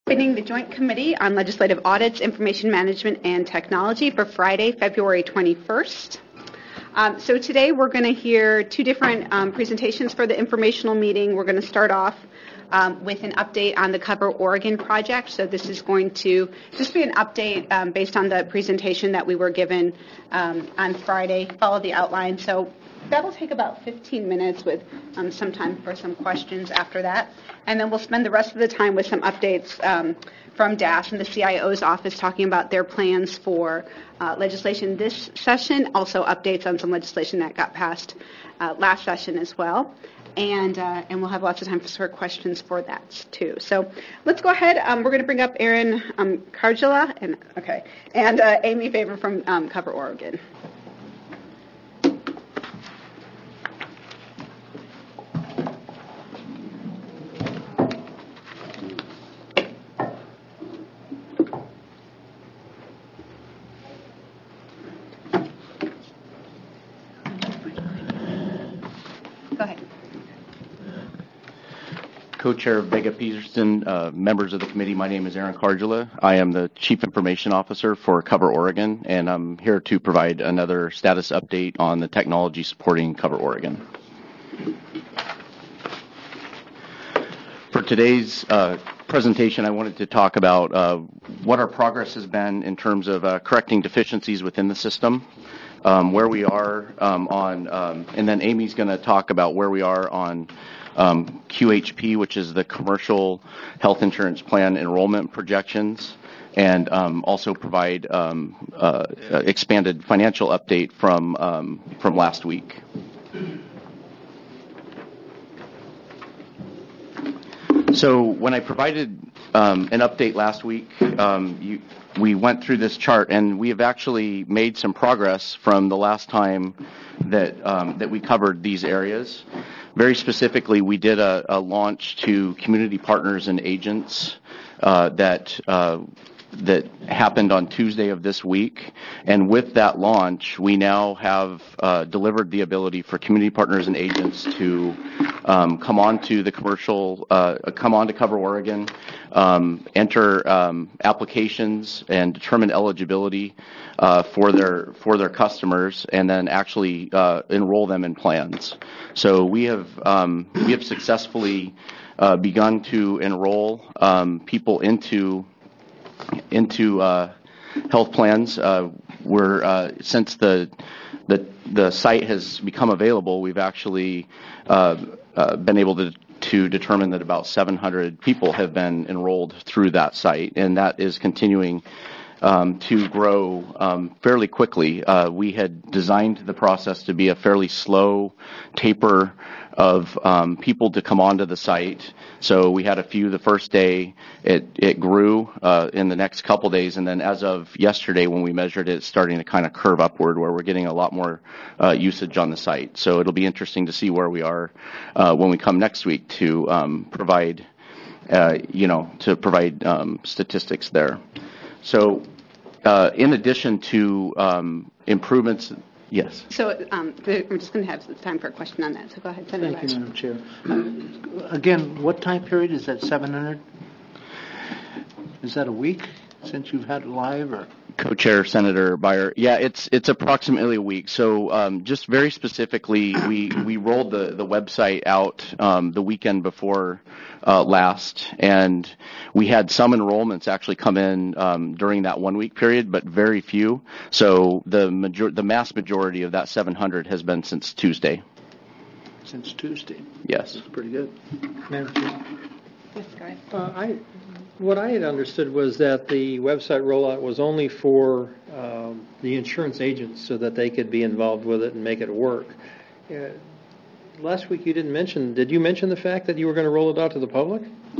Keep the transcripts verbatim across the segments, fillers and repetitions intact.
Opening the Joint Committee on Legislative Audits, Information Management, and Technology for Friday, February twenty-first. Um, so today we're going to hear two different um, presentations for the informational meeting. We're going to start off um, with an update on the Cover Oregon project. So this is going to just be an update um, based on the presentation that we were given um, on Friday. Follow the outline. So that'll take about fifteen minutes with um, some time for some questions after that. And then we'll spend the rest of the time with some updates um, from DASH and the C I O's office talking about their plans for uh, legislation this session, also updates on some legislation that got passed uh, last session as well. And uh, and we'll have lots of time for questions for that too. So let's go ahead. Um, we're going to bring up Erin um, Cardula and okay, and uh, Amy Favor from um, Cover Oregon. Go ahead. Co-Chair Vega Peterson, uh, members of the committee, my name is Erin Cardula. I am the Chief Information Officer for Cover Oregon, and I'm here to provide another status update on the technology supporting Cover Oregon. For today's uh, presentation, I wanted to talk about uh, what our progress has been in terms of uh, correcting deficiencies within the system. Um, where we are um, on, um, and then Amy's going to talk about where we are on um, Q H P, which is the Commercial Health Insurance Plan enrollment projections, and um, also provide um, uh, expanded financial update from um, from last week. So when I provided um, an update last week, um, you, we went through this chart, and we have actually made some progress from the last time that um, that we covered these areas. Very specifically, we did a, a launch to community partners and agents uh, that uh, that happened on Tuesday of this week, and with that launch, we now have uh, delivered the ability for community partners and agents to um, come on to the commercial, uh, come on to Cover Oregon, um, enter um, applications and determine eligibility uh, for their for their customers, and then actually uh, enroll them in plans. So we have um, we have successfully uh, begun to enroll um, people into. into uh, health plans. Uh, we're uh, since the, the the site has become available, we've actually uh, uh, been able to to determine that about seven hundred people have been enrolled through that site, and that is continuing um, to grow um, fairly quickly. Uh, we had designed the process to be a fairly slow taper of um, people to come onto the site. So we had a few the first day. It it grew uh, in the next couple days, and then as of yesterday when we measured it, it's starting to kind of curve upward where we're getting a lot more uh, usage on the site. So it'll be interesting to see where we are uh, when we come next week to um, provide, uh, you know, to provide um, statistics there. So uh, in addition to um, improvements. Yes. So um, I'm just going to have time for a question on that. So go ahead. Thank you, Madam Chair. Uh, again, what time period is that? seven hundred? Is that a week since you've had it live, or? Co-Chair Senator Beyer. Yeah, it's it's approximately a week. So um, just very specifically, we we rolled the the website out um, the weekend before uh, last, and we had some enrollments actually come in um, during that one week period, but very few. So the major the mass majority of that seven hundred has been since Tuesday. Since Tuesday. Yes. That's pretty good. Madam Chair. Yes, go ahead. Uh, I, what I had understood was that the website rollout was only for um, the insurance agents so that they could be involved with it and make it work. Uh, last week you didn't mention, did you mention the fact that you were going to roll it out to the public?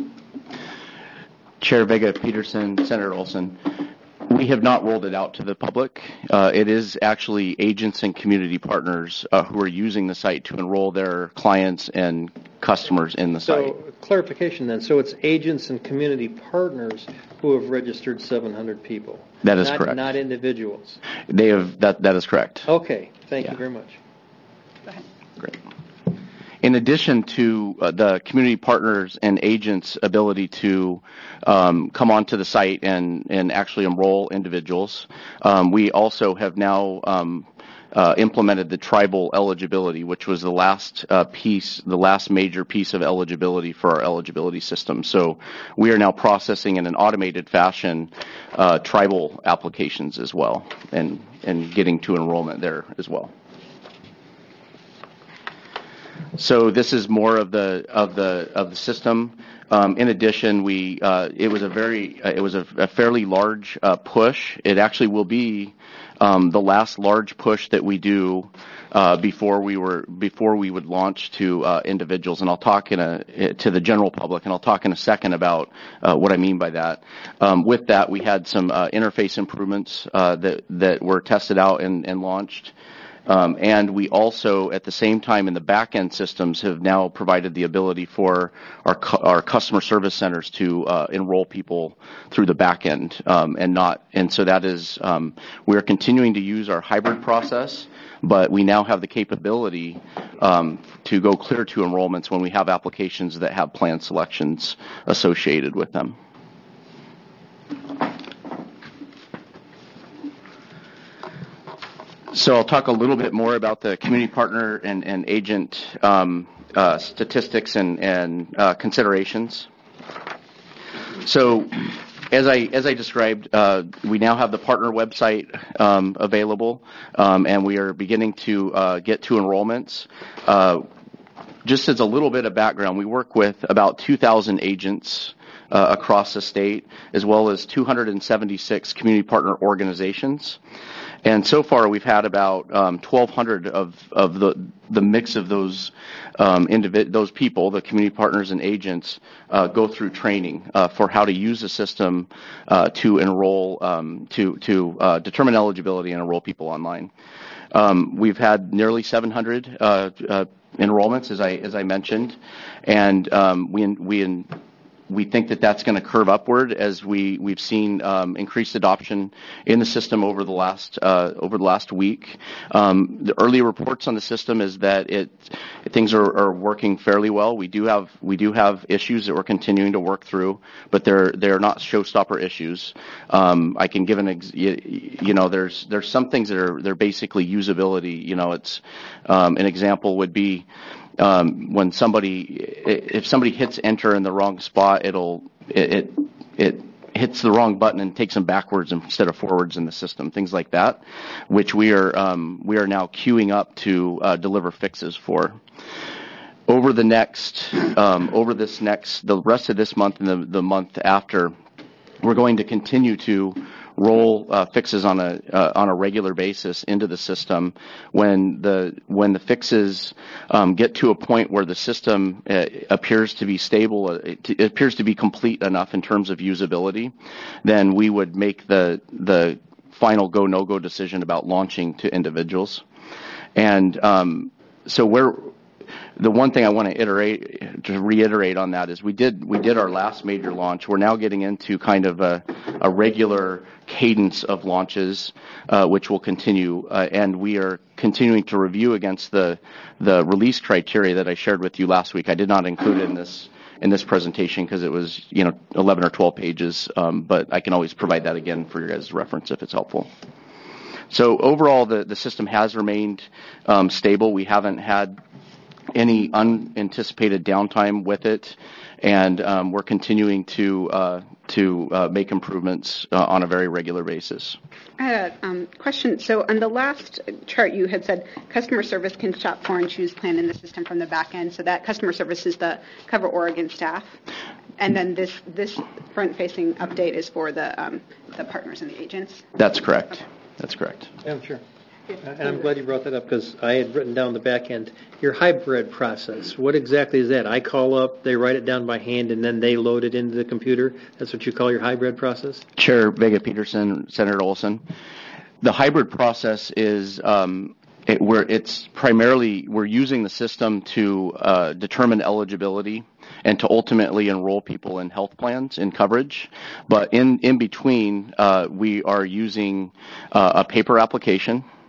Chair Vega Peterson, Senator Olson. We have not rolled it out to the public. Uh, it is actually agents and community partners uh, who are using the site to enroll their clients and customers in the so, site. So, clarification then. So it's agents and community partners who have registered seven hundred people. That is not, correct. Not individuals. They have that. That is correct. Okay. Thank yeah. you very much. Go ahead. Great. in addition to uh, the community partners and agents' ability to um, come onto the site and, and actually enroll individuals, um, we also have now um, uh, implemented the tribal eligibility, which was the last uh, piece, the last major piece of eligibility for our eligibility system. So we are now processing in an automated fashion uh, tribal applications as well, and, and getting to enrollment there as well. So this is more of the of the of the system. Um, in addition, we uh, it was a very uh, it was a, a fairly large uh, push. It actually will be um, the last large push that we do uh, before we were before we would launch to uh, individuals. And I'll talk in a to the general public, and I'll talk in a second about uh, what I mean by that. Um, with that, we had some uh, interface improvements uh, that that were tested out and, and launched. Um, and we also, at the same time, in the back-end systems, have now provided the ability for our cu- our customer service centers to uh, enroll people through the back end, um, and not. And so that is, um, we are continuing to use our hybrid process, but we now have the capability um, to go clear to enrollments when we have applications that have plan selections associated with them. So I'll talk a little bit more about the community partner and, and agent um, uh, statistics and, and uh, considerations. So as I as I described, uh, we now have the partner website um, available, um, and we are beginning to uh, get to enrollments. Uh, just as a little bit of background, we work with about two thousand agents uh, across the state, as well as two hundred seventy-six community partner organizations. And so far, we've had about um, twelve hundred of, of the the mix of those um, individ- those people, the community partners and agents, uh, go through training uh, for how to use the system uh, to enroll, um, to to uh, determine eligibility and enroll people online. Um, we've had nearly seven hundred uh, uh, enrollments, as I as I mentioned, and um, we we. In, We think that that's going to curve upward as we we've seen um, increased adoption in the system over the last uh, over the last week. Um, the early reports on the system is that it things are, are working fairly well. We do have we do have issues that we're continuing to work through, but they're they're not showstopper issues. Um, I can give an ex- you, you know there's there's some things that are they're basically usability. You know, it's um, an example would be. Um, when somebody, if somebody hits enter in the wrong spot, it'll it, it it hits the wrong button and takes them backwards instead of forwards in the system. Things like that, which we are um, we are now queuing up to uh, deliver fixes for. Over the next, um, over this next, the rest of this month and the the month after, we're going to continue to roll uh, fixes on a uh, on a regular basis into the system. When the when the fixes um, get to a point where the system uh, appears to be stable, uh, it, it appears to be complete enough in terms of usability, then we would make the the final go no go decision about launching to individuals. And um, so we're. The one thing I want to iterate, to reiterate on that is we did we did our last major launch. We're now getting into kind of a, a regular cadence of launches, uh, which will continue, uh, and we are continuing to review against the the release criteria that I shared with you last week. I did not include it in this in this presentation because it was you know eleven or twelve pages, um, but I can always provide that again for your guys' reference if it's helpful. So overall, the the system has remained um, stable. We haven't had any unanticipated downtime with it, and um, we're continuing to uh, to uh, make improvements uh, on a very regular basis. I had a um, question. So on the last chart, you had said customer service can shop for and choose plan in the system from the back end. So that customer service is the Cover Oregon staff, and then this this front-facing update is for the um, the partners and the agents. That's correct. Okay. That's correct. Yeah, sure. And I'm glad you brought that up because I had written down the back end. Your hybrid process, what exactly is that? I call up, they write it down by hand, and then they load it into the computer. That's what you call your hybrid process? Chair Vega Peterson, Senator Olson. The hybrid process is um, it, where it's primarily we're using the system to uh, determine eligibility and to ultimately enroll people in health plans in coverage. But in, in between, uh, we are using uh, a paper application.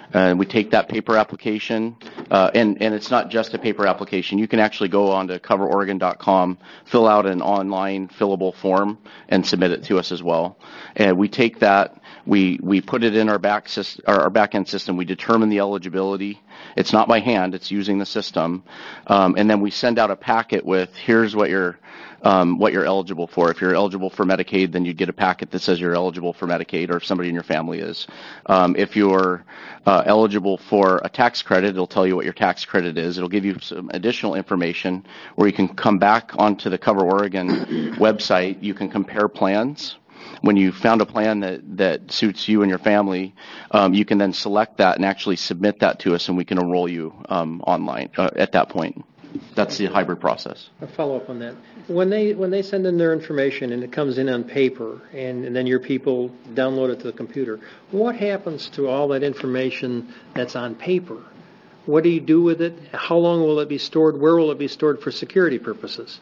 Uh, we take that paper application, uh, and, and it's not just a paper application. You can actually go on to cover oregon dot com, fill out an online fillable form, and submit it to us as well. And we take that, we, we put it in our back system, our, our back-end system. We determine the eligibility. It's not by hand, it's using the system. Um, and then we send out a packet with, here's what you're, um, what you're eligible for. If you're eligible for Medicaid, then you get a packet that says you're eligible for Medicaid, or if somebody in your family is. Um, if you're uh, eligible for a tax credit, it'll tell you what your tax credit is. It'll give you some additional information where you can come back onto the Cover Oregon website. You can compare plans. When you found a plan that, that suits you and your family, um, you can then select that and actually submit that to us, and we can enroll you um, online uh, at that point. That's the hybrid process. A follow up on that. When they when they send in their information and it comes in on paper, and, and then your people download it to the computer, what happens to all that information that's on paper? What do you do with it? How long will it be stored? Where will it be stored for security purposes?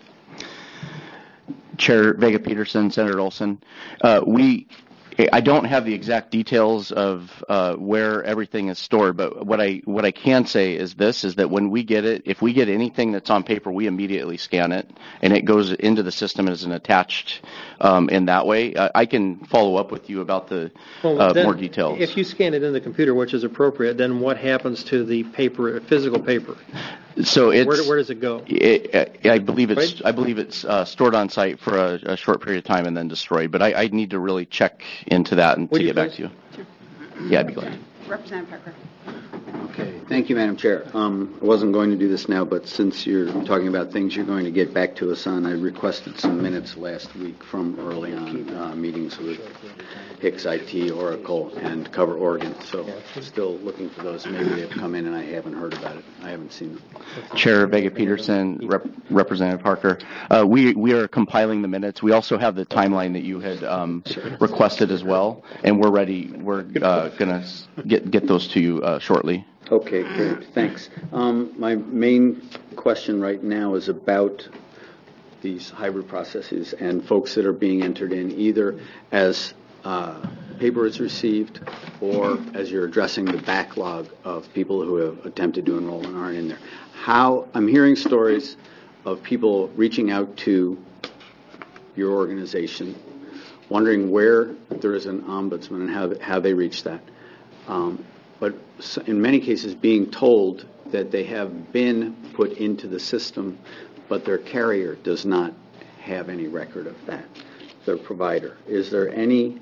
Chair Vega Peterson, Senator Olson, uh, we, I don't have the exact details of uh, where everything is stored, but what I what I can say is this: is that when we get it, if we get anything that's on paper, we immediately scan it, and it goes into the system as an attached um, in that way. I, I can follow up with you about the well, uh, then, more details. If you scan it in the computer, which is appropriate, then what happens to the paper, physical paper? So it's where, where does it go? It, I believe it's Right? I believe it's uh, stored on site for a, a short period of time and then destroyed. But I, I need to really check into that and Would to you get back please? to you. Yeah, I'd be glad. Representative Parker. Okay, thank you, Madam Chair. Um, I wasn't going to do this now, but since you're talking about things you're going to get back to us on, I requested some minutes last week from early on uh, meetings with Hicks I T, Oracle, and Cover Oregon. So still looking for those. Maybe they've come in and I haven't heard about it. I haven't seen them. Chair Vega Peterson, Rep- Representative Parker, uh, we we are compiling the minutes. We also have the timeline that you had um, requested as well, and we're ready. We're uh, going to get get those to you uh, shortly. Okay, great. Thanks. Um, my main question right now is about these hybrid processes and folks that are being entered in either as uh, paper is received or as you're addressing the backlog of people who have attempted to enroll and aren't in there. How I'm hearing stories of people reaching out to your organization, wondering where there is an ombudsman and how, how they reach that. Um, but in many cases being told that they have been put into the system, but their carrier does not have any record of that, their provider. Is there anything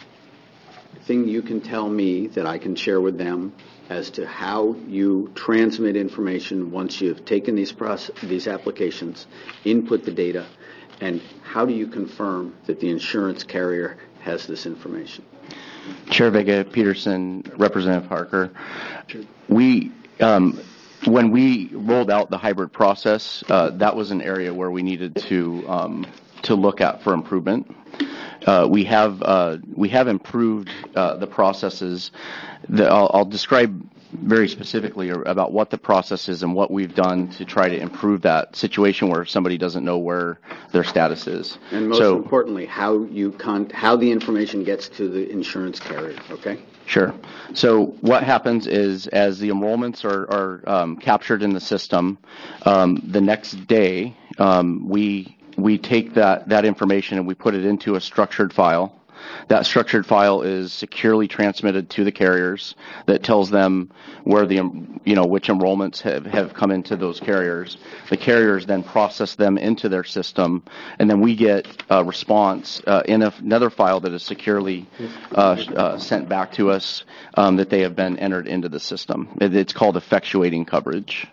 you can tell me that I can share with them as to how you transmit information once you've taken these process, these applications, input the data, and how do you confirm that the insurance carrier has this information? Chair Vega Peterson, Representative Parker, we um, when we rolled out the hybrid process, uh, that was an area where we needed to um, to look at for improvement. Uh, we have uh, we have improved uh, the processes. That I'll, I'll describe very specifically about what the process is and what we've done to try to improve that situation where somebody doesn't know where their status is. And most so, importantly, how you con- how the information gets to the insurance carrier, okay? Sure. So what happens is as the enrollments are, are um, captured in the system, um, the next day um, we we take that, that information and we put it into a structured file. That structured file is securely transmitted to the carriers that tells them where the, you know, which enrollments have, have come into those carriers. The carriers then process them into their system, and then we get a response uh, in a, another file that is securely uh, uh, sent back to us um, that they have been entered into the system. It, it's called effectuating coverage.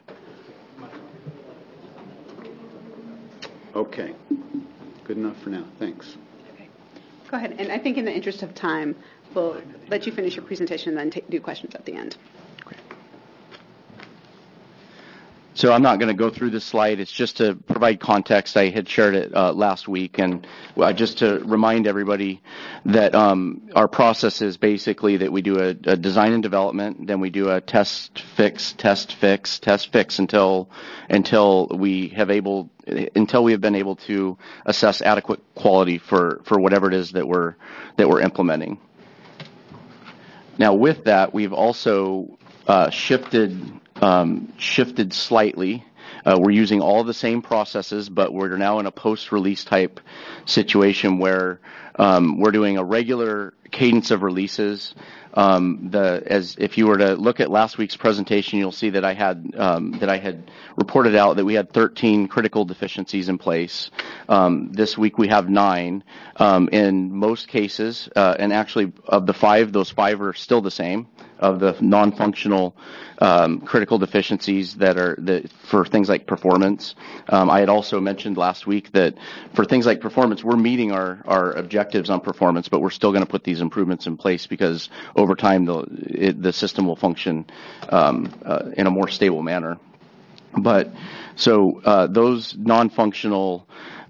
Okay. Good enough for now. Thanks. Go ahead. And I think in the interest of time, we'll let you finish your presentation and then take, do questions at the end. So I'm not going to go through this slide. It's just to provide context. I had shared it uh, last week, and uh, just to remind everybody that um, our process is basically that we do a, a design and development, then we do a test, fix, test, fix, test, fix until until we have able until we have been able to assess adequate quality for, for whatever it is that we're that we're implementing. Now, with that, we've also uh, shifted um, shifted slightly. Uh, we're using all the same processes, but we're now in a post-release type situation where um, we're doing a regular cadence of releases. Um, the as if you were to look at last week's presentation, you'll see that I had um, that I had reported out that we had thirteen critical deficiencies in place. Um, this week we have nine. Um, in most cases, uh, and actually of the five, those five are still the same. Of the non-functional um, critical deficiencies that are the, for things like performance. Um, I had also mentioned last week that for things like performance, we're meeting our, our objectives on performance, but we're still going to put these improvements in place because over time the, it, the system will function um, uh, in a more stable manner. But so uh, those non-functional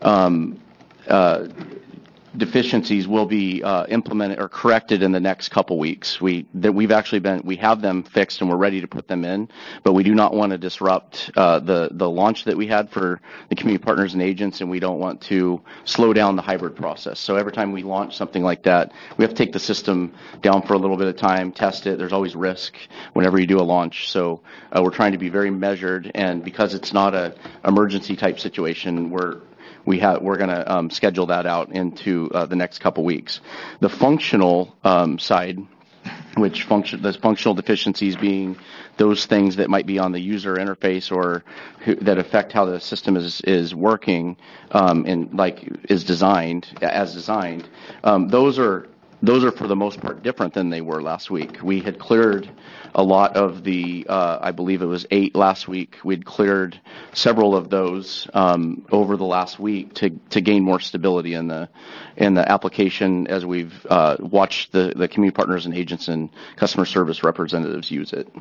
um, uh, deficiencies will be uh, implemented or corrected in the next couple weeks. We that we've actually been we have them fixed and we're ready to put them in, but we do not want to disrupt uh, the the launch that we had for the community partners and agents, and we don't want to slow down the hybrid process. So every time we launch something like that, we have to take the system down for a little bit of time, test it. There's always risk whenever you do a launch, so uh, we're trying to be very measured, and because it's not a emergency type situation, we're We have, we're going to um, schedule that out into uh, the next couple weeks. The functional um, side, which function, the functional deficiencies being those things that might be on the user interface or who, that affect how the system is is working um, and like is designed as designed. Um, those are those are for the most part different than they were last week. We had cleared a lot of the, uh, I believe it was eight last week. We'd cleared several of those um, over the last week to, to gain more stability in the in the application as we've uh, watched the, the community partners and agents and customer service representatives use it.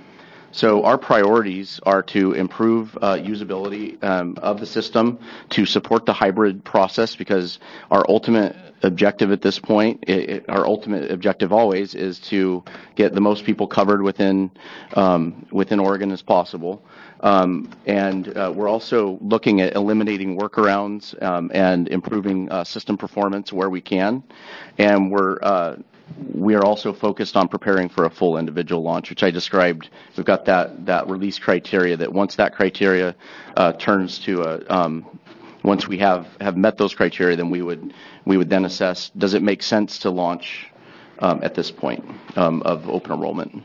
So our priorities are to improve uh, usability um, of the system, to support the hybrid process, because our ultimate objective at this point, it, it, our ultimate objective always is to get the most people covered within um, within Oregon as possible. Um, and uh, we're also looking at eliminating workarounds um, and improving uh, system performance where we can. And we're uh, we are also focused on preparing for a full individual launch, which I described. We've got that, that release criteria that once that criteria uh, turns to a, um, once we have, have met those criteria, then we would we would then assess, does it make sense to launch um, at this point um, of open enrollment?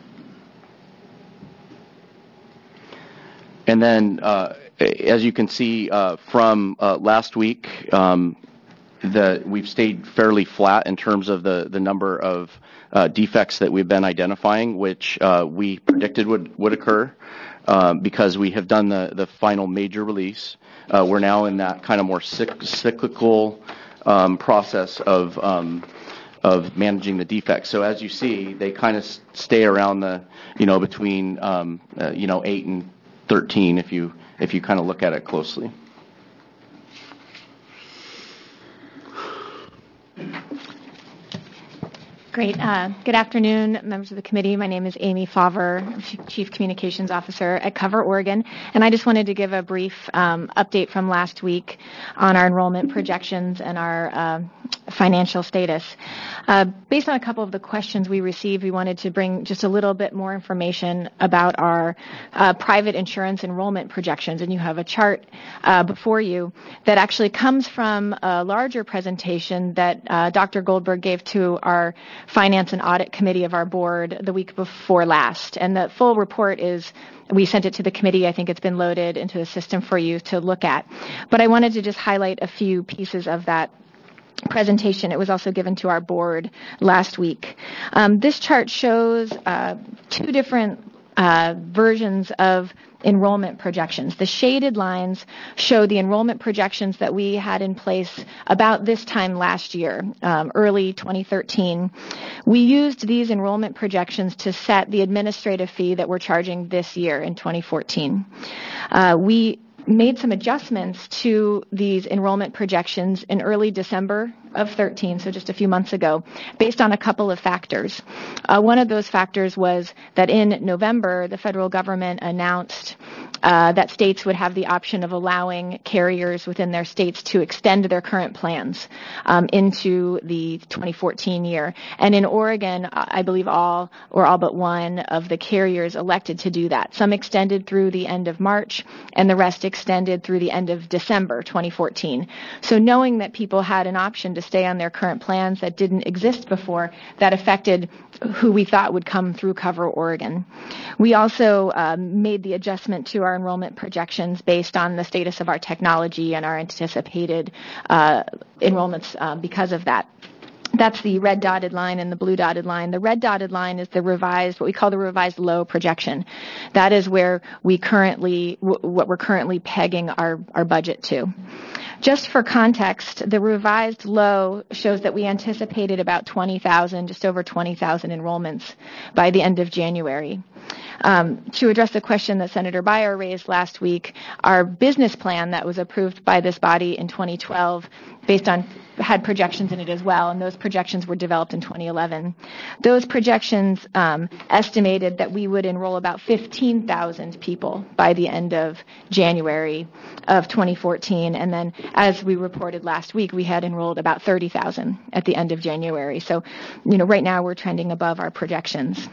And then, uh, as you can see uh, from uh, last week, um, The, we've stayed fairly flat in terms of the, the number of uh, defects that we've been identifying, which uh, we predicted would, would occur um, because we have done the, the final major release. Uh, we're now in that kind of more cyc- cyclical um, process of um, of managing the defects. So as you see, they kind of stay around the, you know, between um, uh, you know eight and thirteen if you if you kind of look at it closely. Great. Uh, good afternoon, members of the committee. My name is Amy Favre, Chief Communications Officer at Cover Oregon, and I just wanted to give a brief um, update from last week on our enrollment projections and our uh, financial status. Uh, based on a couple of the questions we received, we wanted to bring just a little bit more information about our uh, private insurance enrollment projections, and you have a chart uh, before you that actually comes from a larger presentation that uh, Doctor Goldberg gave to our Finance and Audit Committee of our board the week before last. And the full report is, we sent it to the committee. I think it's been loaded into the system for you to look at. But I wanted to just highlight a few pieces of that presentation. It was also given to our board last week. Um, this chart shows uh, two different uh, versions of enrollment projections. The shaded lines show the enrollment projections that we had in place about this time last year, um, early twenty thirteen. We used these enrollment projections to set the administrative fee that we're charging this year in twenty fourteen. Uh, we made some adjustments to these enrollment projections in early December of thirteen, so just a few months ago, based on a couple of factors. Uh, one of those factors was that in November, the federal government announced uh, that states would have the option of allowing carriers within their states to extend their current plans um, into the twenty fourteen year. And in Oregon, I believe all or all but one of the carriers elected to do that. Some extended through the end of March, and the rest extended through the end of December twenty fourteen. So knowing that people had an option to stay on their current plans that didn't exist before, that affected who we thought would come through Cover Oregon. We also um, made the adjustment to our enrollment projections based on the status of our technology and our anticipated uh, enrollments uh, because of that. That's the red dotted line and the blue dotted line. The red dotted line is the revised, what we call the revised low projection. That is where we currently, what we're currently pegging our, our budget to. Just for context, the revised low shows that we anticipated about twenty thousand, just over twenty thousand enrollments by the end of January. Um, to address the question that Senator Beyer raised last week, our business plan that was approved by this body in twenty twelve based on had projections in it as well, and those projections were developed in twenty eleven. Those projections um, estimated that we would enroll about fifteen thousand people by the end of January of twenty fourteen, and then as we reported last week, we had enrolled about thirty thousand at the end of January. So, you know, right now we're trending above our projections.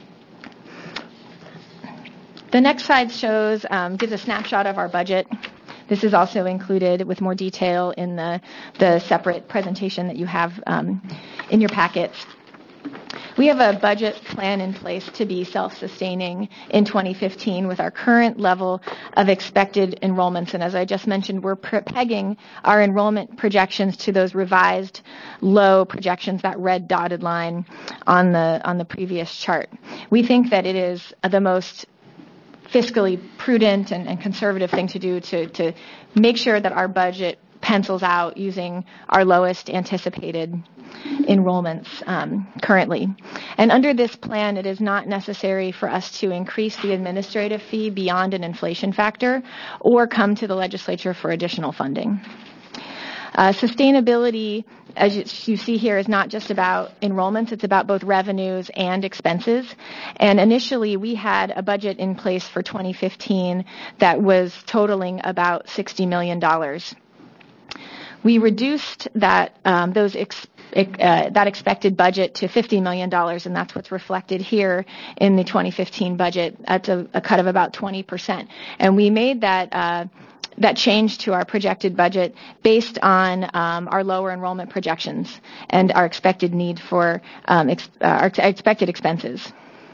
The next slide shows, um, gives a snapshot of our budget. This is also included with more detail in the, the separate presentation that you have um, in your packets. We have a budget plan in place to be self-sustaining in twenty fifteen with our current level of expected enrollments. And as I just mentioned, we're pegging our enrollment projections to those revised low projections, that red dotted line on the, on the previous chart. We think that it is the most fiscally prudent and, and conservative thing to do to, to make sure that our budget pencils out using our lowest anticipated enrollments um, currently. And under this plan, it is not necessary for us to increase the administrative fee beyond an inflation factor or come to the legislature for additional funding. Uh, sustainability, as you, you see here, is not just about enrollments. It's about both revenues and expenses. And initially, we had a budget in place for twenty fifteen that was totaling about sixty million dollars. We reduced that um, those ex- uh, that expected budget to fifty million dollars, and that's what's reflected here in the twenty fifteen budget. That's a, a cut of about twenty percent. And we made that uh, that change to our projected budget based on um, our lower enrollment projections and our expected need for um, ex- uh, our ex- expected expenses.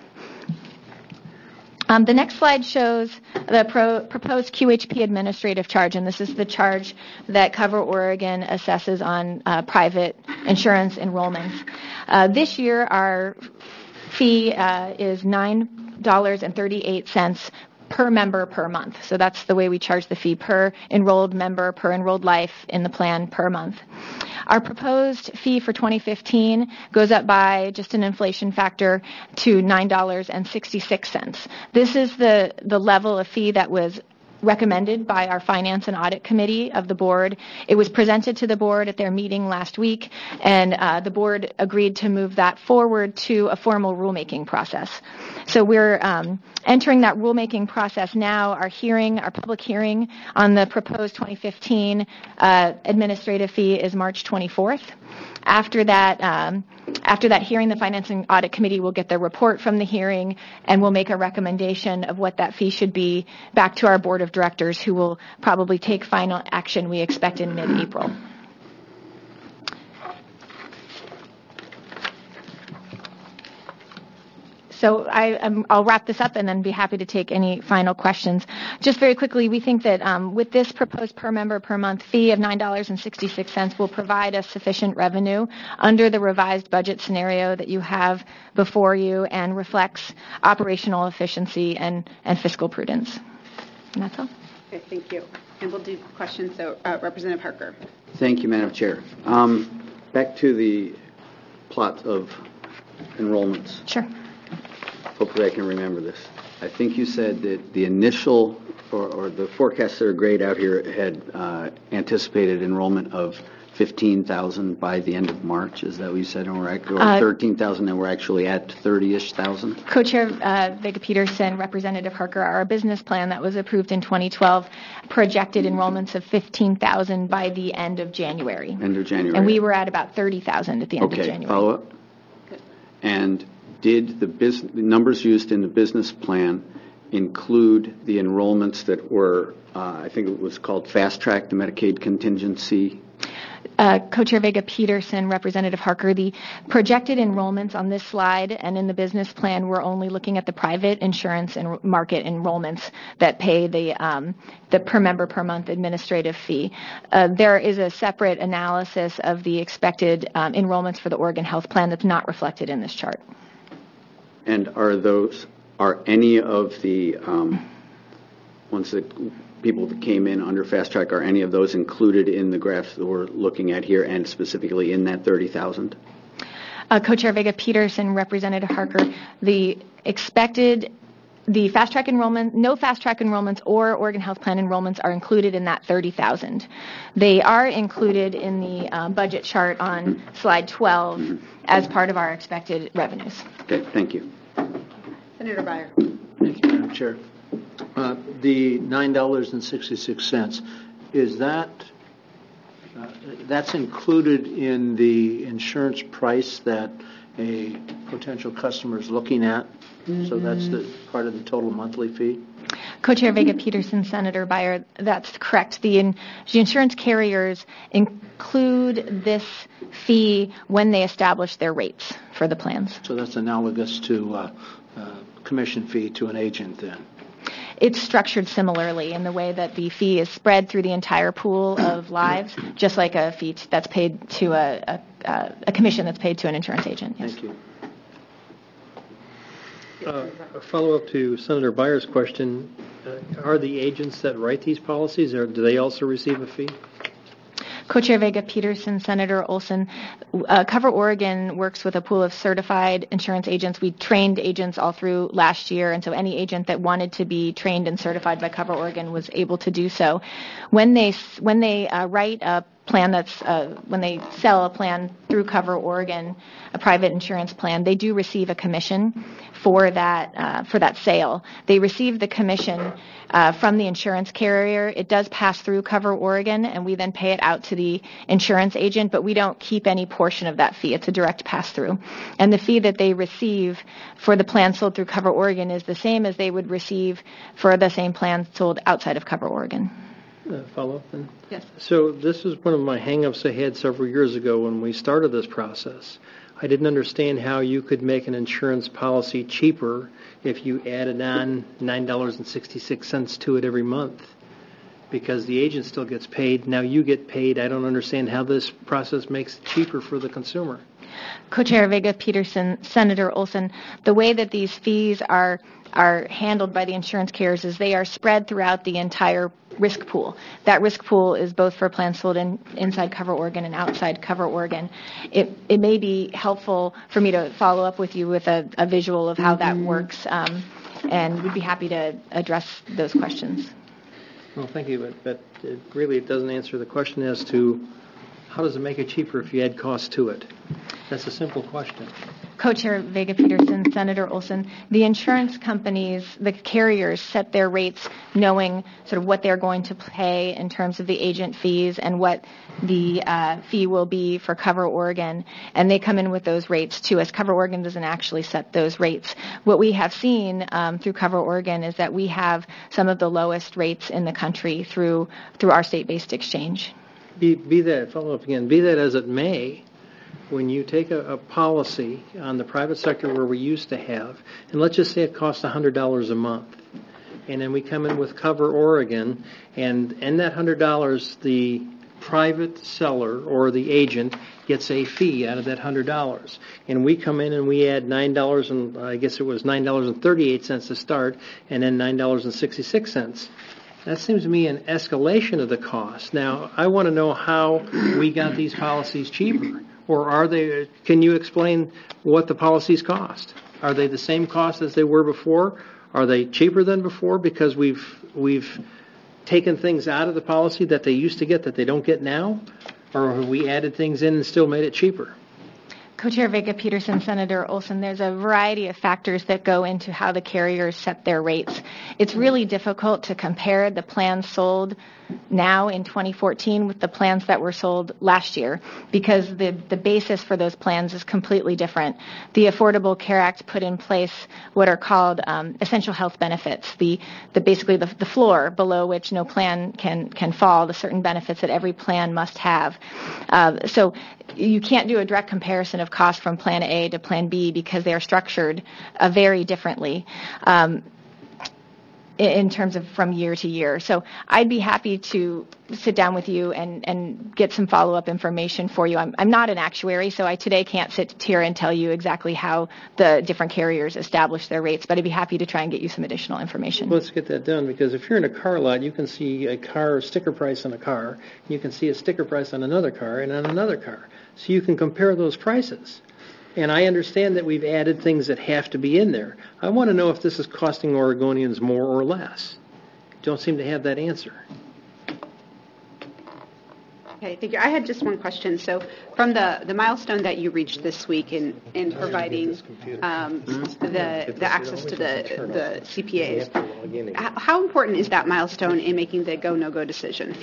Um, the next slide shows the pro- proposed Q H P administrative charge, and this is the charge that Cover Oregon assesses on uh, private insurance enrollments. Uh, this year, our fee uh, is nine dollars and thirty-eight cents per member per month. So that's the way we charge the fee, per enrolled member, per enrolled life in the plan per month. Our proposed fee for twenty fifteen goes up by just an inflation factor to nine dollars and sixty-six cents. This is the, the level of fee that was recommended by our Finance and Audit Committee of the board. It was presented to the board at their meeting last week, and uh, the board agreed to move that forward to a formal rulemaking process. So we're um, entering that rulemaking process now. Our hearing, our public hearing on the proposed twenty fifteen uh, administrative fee is March twenty-fourth. After that, um, after that hearing, the Finance and Audit Committee will get their report from the hearing, and we'll make a recommendation of what that fee should be back to our board of directors, who will probably take final action, we expect, in mid-April. So I, um, I'll wrap this up and then be happy to take any final questions. Just very quickly, we think that um, with this proposed per member per month fee of nine dollars and sixty-six cents will provide us sufficient revenue under the revised budget scenario that you have before you and reflects operational efficiency and, and fiscal prudence. And that's all. Okay, thank you. And we'll do questions. So uh, Representative Harker. Thank you, Madam Chair. Um, back to the plot of enrollments. Sure. Hopefully I can remember this. I think you said that the initial, or, or the forecasts that are grayed out here had uh, anticipated enrollment of fifteen thousand by the end of March. Is that what you said? And we're act- or Uh, thirteen thousand, and we're actually at thirty-ish thousand? Co-Chair uh, Vega Peterson, Representative Harker, our business plan that was approved in twenty twelve projected enrollments of fifteen thousand by the end of January. End of January. And we were at about thirty thousand at the end okay, of January. follow up. And did the, bus- the numbers used in the business plan include the enrollments that were, uh, I think it was called Fast Track, the Medicaid contingency? Uh, Co-Chair Vega Peterson, Representative Harker, the projected enrollments on this slide and in the business plan, we're only looking at the private insurance and market enrollments that pay the um, the per member per month administrative fee. Uh, there is a separate analysis of the expected um, enrollments for the Oregon Health Plan that's not reflected in this chart. And are those, are any of the um, ones that people that came in under Fast Track, are any of those included in the graphs that we're looking at here and specifically in that thirty thousand? Uh, Co-Chair Vega Peterson, Representative Harker, the expected, the Fast Track enrollment, no Fast Track enrollments or Oregon Health Plan enrollments are included in that thirty thousand. They are included in the uh, budget chart on slide twelve mm-hmm. as part of our expected revenues. Okay, thank you. Senator Beyer. Thank you, Madam Chair. Uh, the nine dollars and sixty-six cents, is that, uh, that's included in the insurance price that a potential customer is looking at? Mm-hmm. So that's the part of the total monthly fee? Co-Chair Vega Peterson, Senator Beyer, that's correct. The, in, the insurance carriers include this fee when they establish their rates for the plans. So that's analogous to uh, uh, commission fee to an agent then? It's structured similarly in the way that the fee is spread through the entire pool of lives, just like a fee that's paid to a, a, a commission that's paid to an insurance agent. Yes. Thank you. Uh, a follow-up to Senator Beyer's question, uh, are the agents that write these policies, or do they also receive a fee? Co-Chair Vega Peterson, Senator Olson, uh, Cover Oregon works with a pool of certified insurance agents. We trained agents all through last year, and so any agent that wanted to be trained and certified by Cover Oregon was able to do so. When they when they uh, write a plan that's uh, when they sell a plan through Cover Oregon, a private insurance plan, they do receive a commission for that uh, for that sale. They receive the commission uh, from the insurance carrier. It does pass through Cover Oregon, and we then pay it out to the insurance agent, but we don't keep any portion of that fee. It's a direct pass through. And the fee that they receive for the plan sold through Cover Oregon is the same as they would receive for the same plan sold outside of Cover Oregon. Uh, follow up then? Yes. So this is one of my hang-ups I had several years ago when we started this process. I didn't understand how you could make an insurance policy cheaper if you added on nine dollars and sixty-six cents to it every month, because the agent still gets paid. Now you get paid. I don't understand how this process makes it cheaper for the consumer. Co-Chair Vega Peterson, Senator Olson, the way that these fees are are handled by the insurance carriers is they are spread throughout the entire risk pool. That risk pool is both for plans sold in, inside Cover Oregon and outside Cover Oregon. It, it may be helpful for me to follow up with you with a, a visual of how that works, um, and we'd be happy to address those questions. Well, thank you, but, but it really it doesn't answer the question as to how does it make it cheaper if you add cost to it? That's a simple question. Co-Chair Vega Peterson, Senator Olson, the insurance companies, the carriers set their rates knowing sort of what they're going to pay in terms of the agent fees and what the uh, fee will be for Cover Oregon, and they come in with those rates too, as Cover Oregon doesn't actually set those rates. What we have seen um, through Cover Oregon is that we have some of the lowest rates in the country through through our state-based exchange. Be, be that, follow up again, be that as it may, when you take a, a policy on the private sector where we used to have, and let's just say it costs one hundred dollars a month, and then we come in with Cover Oregon, and in that one hundred dollars, the private seller or the agent gets a fee out of that one hundred dollars. And we come in and we add nine dollars, and I guess it was nine dollars and thirty-eight cents to start, and then nine dollars and sixty-six cents. That seems to me an escalation of the cost. Now, I want to know how we got these policies cheaper. Or are they, can you explain what the policies cost? Are they the same cost as they were before? Are they cheaper than before because we've we've taken things out of the policy that they used to get that they don't get now? Or have we added things in and still made it cheaper? Co-Chair Vega Peterson, Senator Olson, there's a variety of factors that go into how the carriers set their rates. It's really difficult to compare the plans sold now in twenty fourteen with the plans that were sold last year because the, the basis for those plans is completely different. The Affordable Care Act put in place what are called um, essential health benefits, the, the basically the, the floor below which no plan can, can fall, the certain benefits that every plan must have. Uh, so you can't do a direct comparison of cost from Plan A to Plan B because they are structured uh, very differently. Um, in terms of from year to year. So I'd be happy to sit down with you and, and get some follow-up information for you. I'm, I'm not an actuary, so I today can't sit here and tell you exactly how the different carriers establish their rates, but I'd be happy to try and get you some additional information. Let's get that done, because if you're in a car lot, you can see a car sticker price on a car, you can see a sticker price on another car and on another car. So you can compare those prices. And I understand that we've added things that have to be in there. I want to know if this is costing Oregonians more or less. Don't seem to have that answer. Okay, thank you. I had just one question. So from the, the milestone that you reached this week in, in providing um, the, the access to the, the C P As, how important is that milestone in making the go, no-go decision?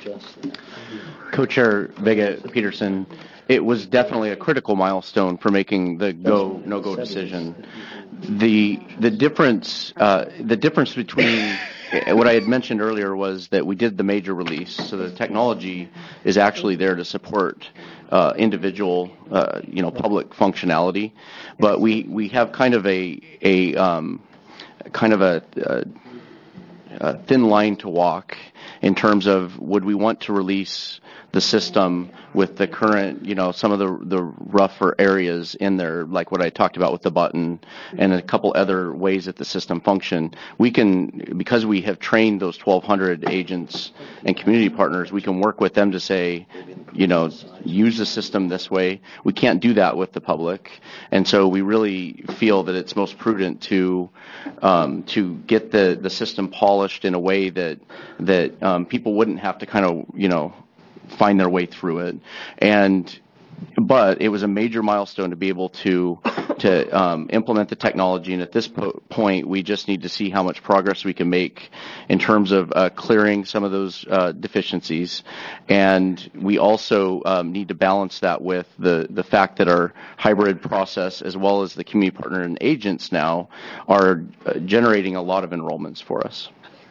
Co-Chair Vega Peterson, it was definitely a critical milestone for making the go, no-go decision. The the difference uh, the difference between what I had mentioned earlier was that we did the major release, so the technology is actually there to support uh, individual, uh, you know, public functionality, but we, we have kind of a a um, kind of a, a, a thin line to walk in terms of would we want to release the system with the current, you know, some of the the rougher areas in there, like what I talked about with the button and a couple other ways that the system function. We can, because we have trained those twelve hundred agents and community partners, we can work with them to say, you know, use the system this way. We can't do that with the public. And so we really feel that it's most prudent to um, to get the, the system polished in a way that, that um, people wouldn't have to kind of, you know, find their way through it. And but it was a major milestone to be able to to um, implement the technology, and at this po- point we just need to see how much progress we can make in terms of uh, clearing some of those uh, deficiencies, and we also um, need to balance that with the the fact that our hybrid process, as well as the community partner and agents now, are uh, generating a lot of enrollments for us.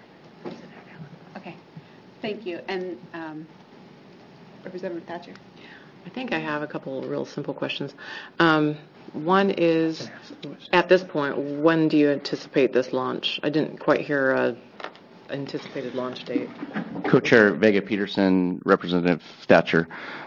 Okay, thank you. And um, Representative Thatcher. I think I have a couple of real simple questions. Um, one is, at this point, when do you anticipate this launch? I didn't quite hear a anticipated launch date. Co-Chair Vega Peterson, Representative Thatcher.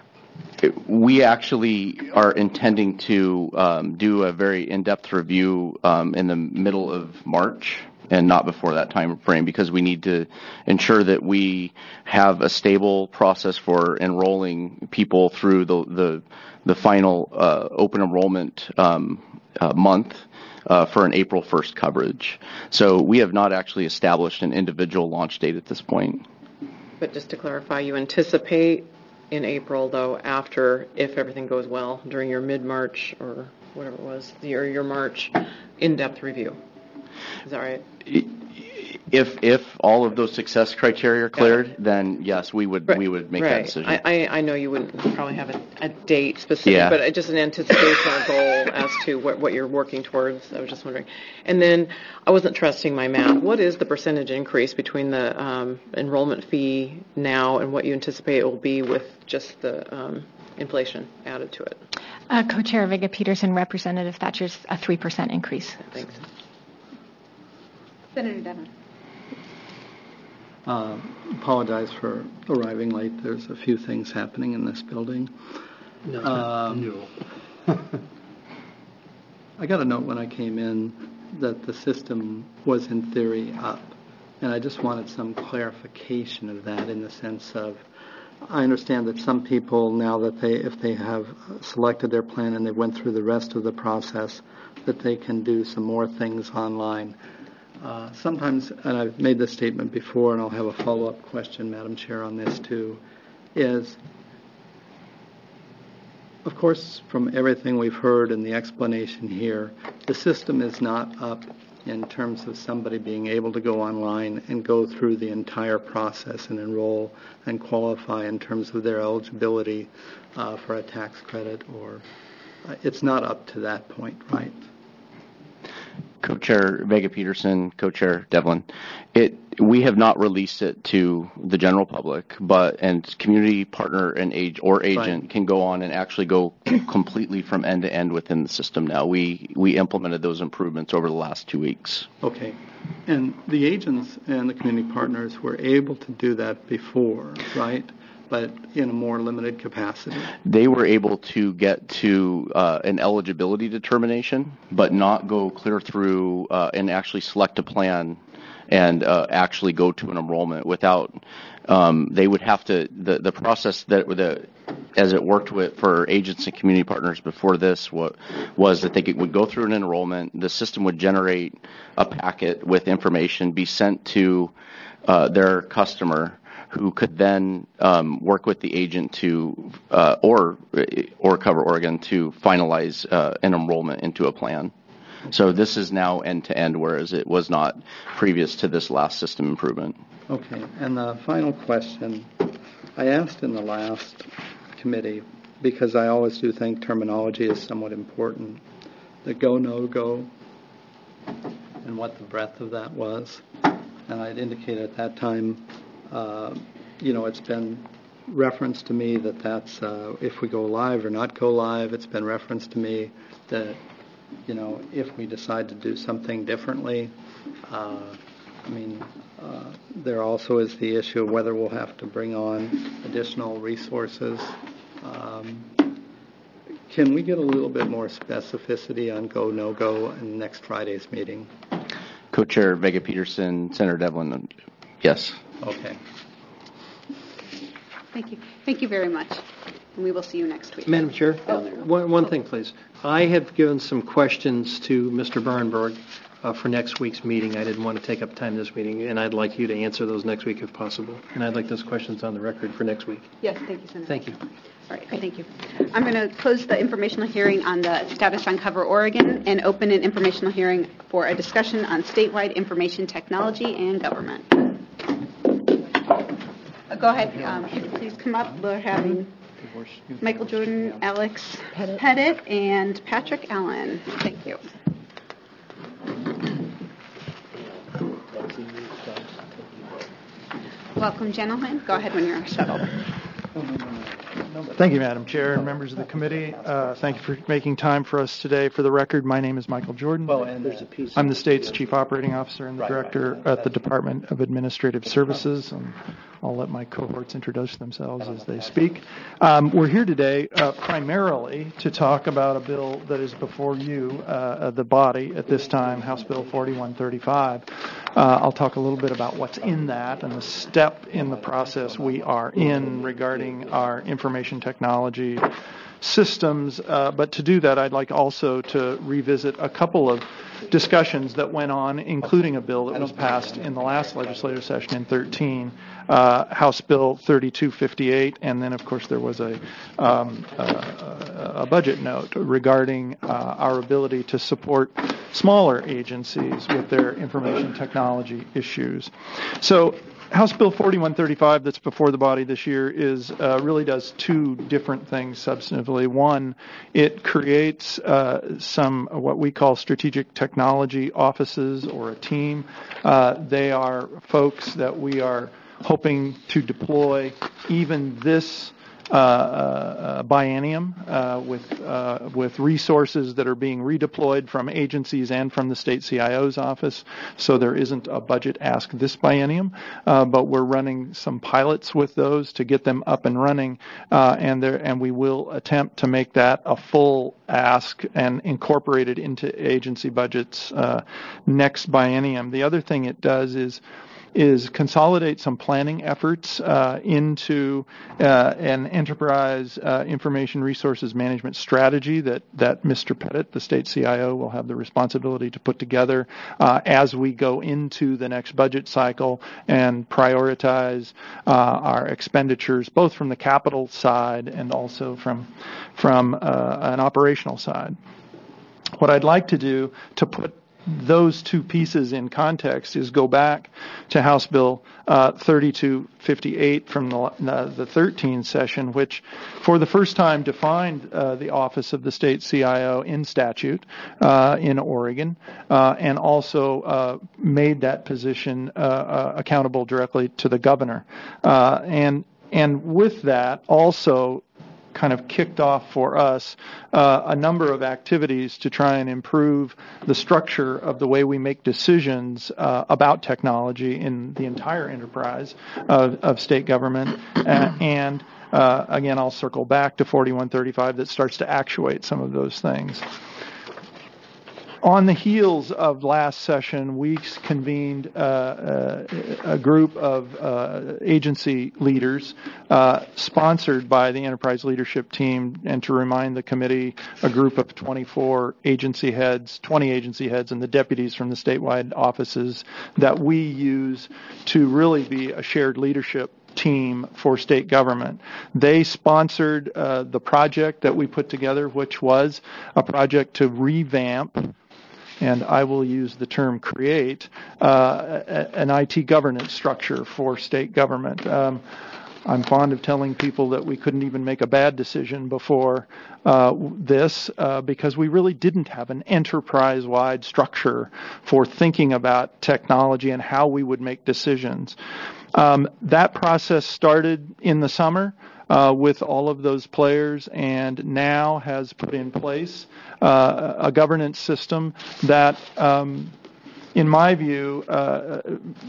We actually are intending to um, do a very in-depth review um, in the middle of March, and not before that time frame, because we need to ensure that we have a stable process for enrolling people through the the, the final uh, open enrollment um, uh, month uh, for an April first coverage. So we have not actually established an individual launch date at this point. But just to clarify, you anticipate in April, though, after, if everything goes well, during your mid-March or whatever it was, your, your March in-depth review. Is that right? If if all of those success criteria are cleared, then yes, we would right. we would make right. that decision. I, I, I know you wouldn't probably have a, a date specific, yeah. but just an anticipation or goal as to what, what you're working towards. I was just wondering. And then I wasn't trusting my math. What is the percentage increase between the um, enrollment fee now and what you anticipate it will be with just the um, inflation added to it? Uh, Co-Chair Vega Peterson, Representative Thatcher's a three percent increase. Thanks. Senator Devon. Uh, apologize for arriving late. There's a few things happening in this building. No. Um, no. I got a note when I came in that the system was in theory up, and I just wanted some clarification of that in the sense of, I understand that some people now that they, if they have selected their plan and they went through the rest of the process, that they can do some more things online. Uh, sometimes, and I've made this statement before, and I'll have a follow-up question, Madam Chair, on this too, is, of course, from everything we've heard and the explanation here, the system is not up in terms of somebody being able to go online and go through the entire process and enroll and qualify in terms of their eligibility uh, for a tax credit, or uh, it's not up to that point, right? Co-Chair Vega Peterson, Co-Chair Devlin, it we have not released it to the general public, but and community partner and age or agent Right. can go on and actually go completely from end to end within the system now. We we implemented those improvements over the last two weeks. Okay. And the agents and the community partners were able to do that before, right? But in a more limited capacity. They were able to get to uh, an eligibility determination, but not go clear through uh, and actually select a plan and uh, actually go to an enrollment without. Um, they would have to the the process that the as it worked with for agents and community partners before this what, was that they could, would go through an enrollment. The system would generate a packet with information, be sent to uh, their customer, who could then um, work with the agent to, uh, or or Cover Oregon to finalize uh, an enrollment into a plan. So this is now end to end, whereas it was not previous to this last system improvement. Okay. And the final question, I asked in the last committee, because I always do think terminology is somewhat important, the go, no go, and what the breadth of that was. And I'd indicated at that time, Uh, you know, it's been referenced to me that that's, uh, if we go live or not go live, it's been referenced to me that, you know, if we decide to do something differently, uh, I mean, uh, there also is the issue of whether we'll have to bring on additional resources. Um, can we get a little bit more specificity on go, no go in next Friday's meeting? Co-Chair Vega Peterson, Senator Devlin, yes. Okay. Thank you. Thank you very much. And we will see you next week. Madam Chair, one, one thing, please. I have given some questions to Mister Bernberg uh, for next week's meeting. I didn't want to take up time this meeting, and I'd like you to answer those next week if possible. And I'd like those questions on the record for next week. Yes, thank you, Senator. Thank you. All right, thank you. I'm going to close the informational hearing on the status on Cover Oregon and open an informational hearing for a discussion on statewide information technology and government. Uh, go ahead, um, if you could please come up. We're having Michael Jordan, Alex Pettit, Pettit and Patrick Allen. Thank you. Welcome, gentlemen. Go ahead when you're settled. Thank you, Madam Chair and members of the committee. Uh, thank you for making time for us today. For the record, my name is Michael Jordan. I'm the state's Chief Operating Officer and the Director at the Department of Administrative Services. And I'll let my cohorts introduce themselves as they speak. Um, we're here today uh, primarily to talk about a bill that is before you, uh, the body at this time, House Bill forty-one thirty-five. Uh, I'll talk a little bit about what's in that and the step in the process we are in regarding our information technology systems. Uh, but to do that, I'd like also to revisit a couple of discussions that went on, including a bill that was passed in the last legislative session in thirteen, uh, House Bill thirty-two fifty-eight, and then, of course, there was a, um, a, a budget note regarding uh, our ability to support smaller agencies with their information technology issues. So House Bill forty-one thirty-five that's before the body this year is uh, really does two different things substantively. One, it creates uh, some what we call strategic technology offices or a team. Uh, they are folks that we are hoping to deploy even this uh, uh, biennium uh, with uh, with resources that are being redeployed from agencies and from the state C I O's office. So there isn't a budget ask this biennium, uh, but we're running some pilots with those to get them up and running, uh, and there and we will attempt to make that a full ask and incorporate it into agency budgets uh, next biennium. The other thing it does is is consolidate some planning efforts uh, into uh, an enterprise uh, information resources management strategy that, that Mister Pettit, the state C I O, will have the responsibility to put together uh, as we go into the next budget cycle and prioritize uh, our expenditures, both from the capital side and also from, from uh, an operational side. What I'd like to do to put those two pieces in context is go back to House Bill uh, thirty-two fifty-eight from the, uh, the thirteen session, which for the first time defined uh, the office of the state C I O in statute uh, in Oregon, uh, and also uh, made that position uh, uh, accountable directly to the governor. Uh, and and with that also kind of kicked off for us uh, a number of activities to try and improve the structure of the way we make decisions uh, about technology in the entire enterprise of, of state government. Uh, and uh, again, I'll circle back to forty-one thirty-five that starts to actuate some of those things. On the heels of last session, we convened uh, uh, a group of uh, agency leaders uh, sponsored by the Enterprise Leadership Team, and to remind the committee, a group of twenty-four agency heads, twenty agency heads, and the deputies from the statewide offices that we use to really be a shared leadership team for state government. They sponsored uh, the project that we put together, which was a project to revamp, and I will use the term create, uh, an I T governance structure for state government. Um, I'm fond of telling people that we couldn't even make a bad decision before uh, this uh, because we really didn't have an enterprise-wide structure for thinking about technology and how we would make decisions. Um, that process started in the summer uh, with all of those players, and now has put in place uh, a governance system that, um, in my view, uh,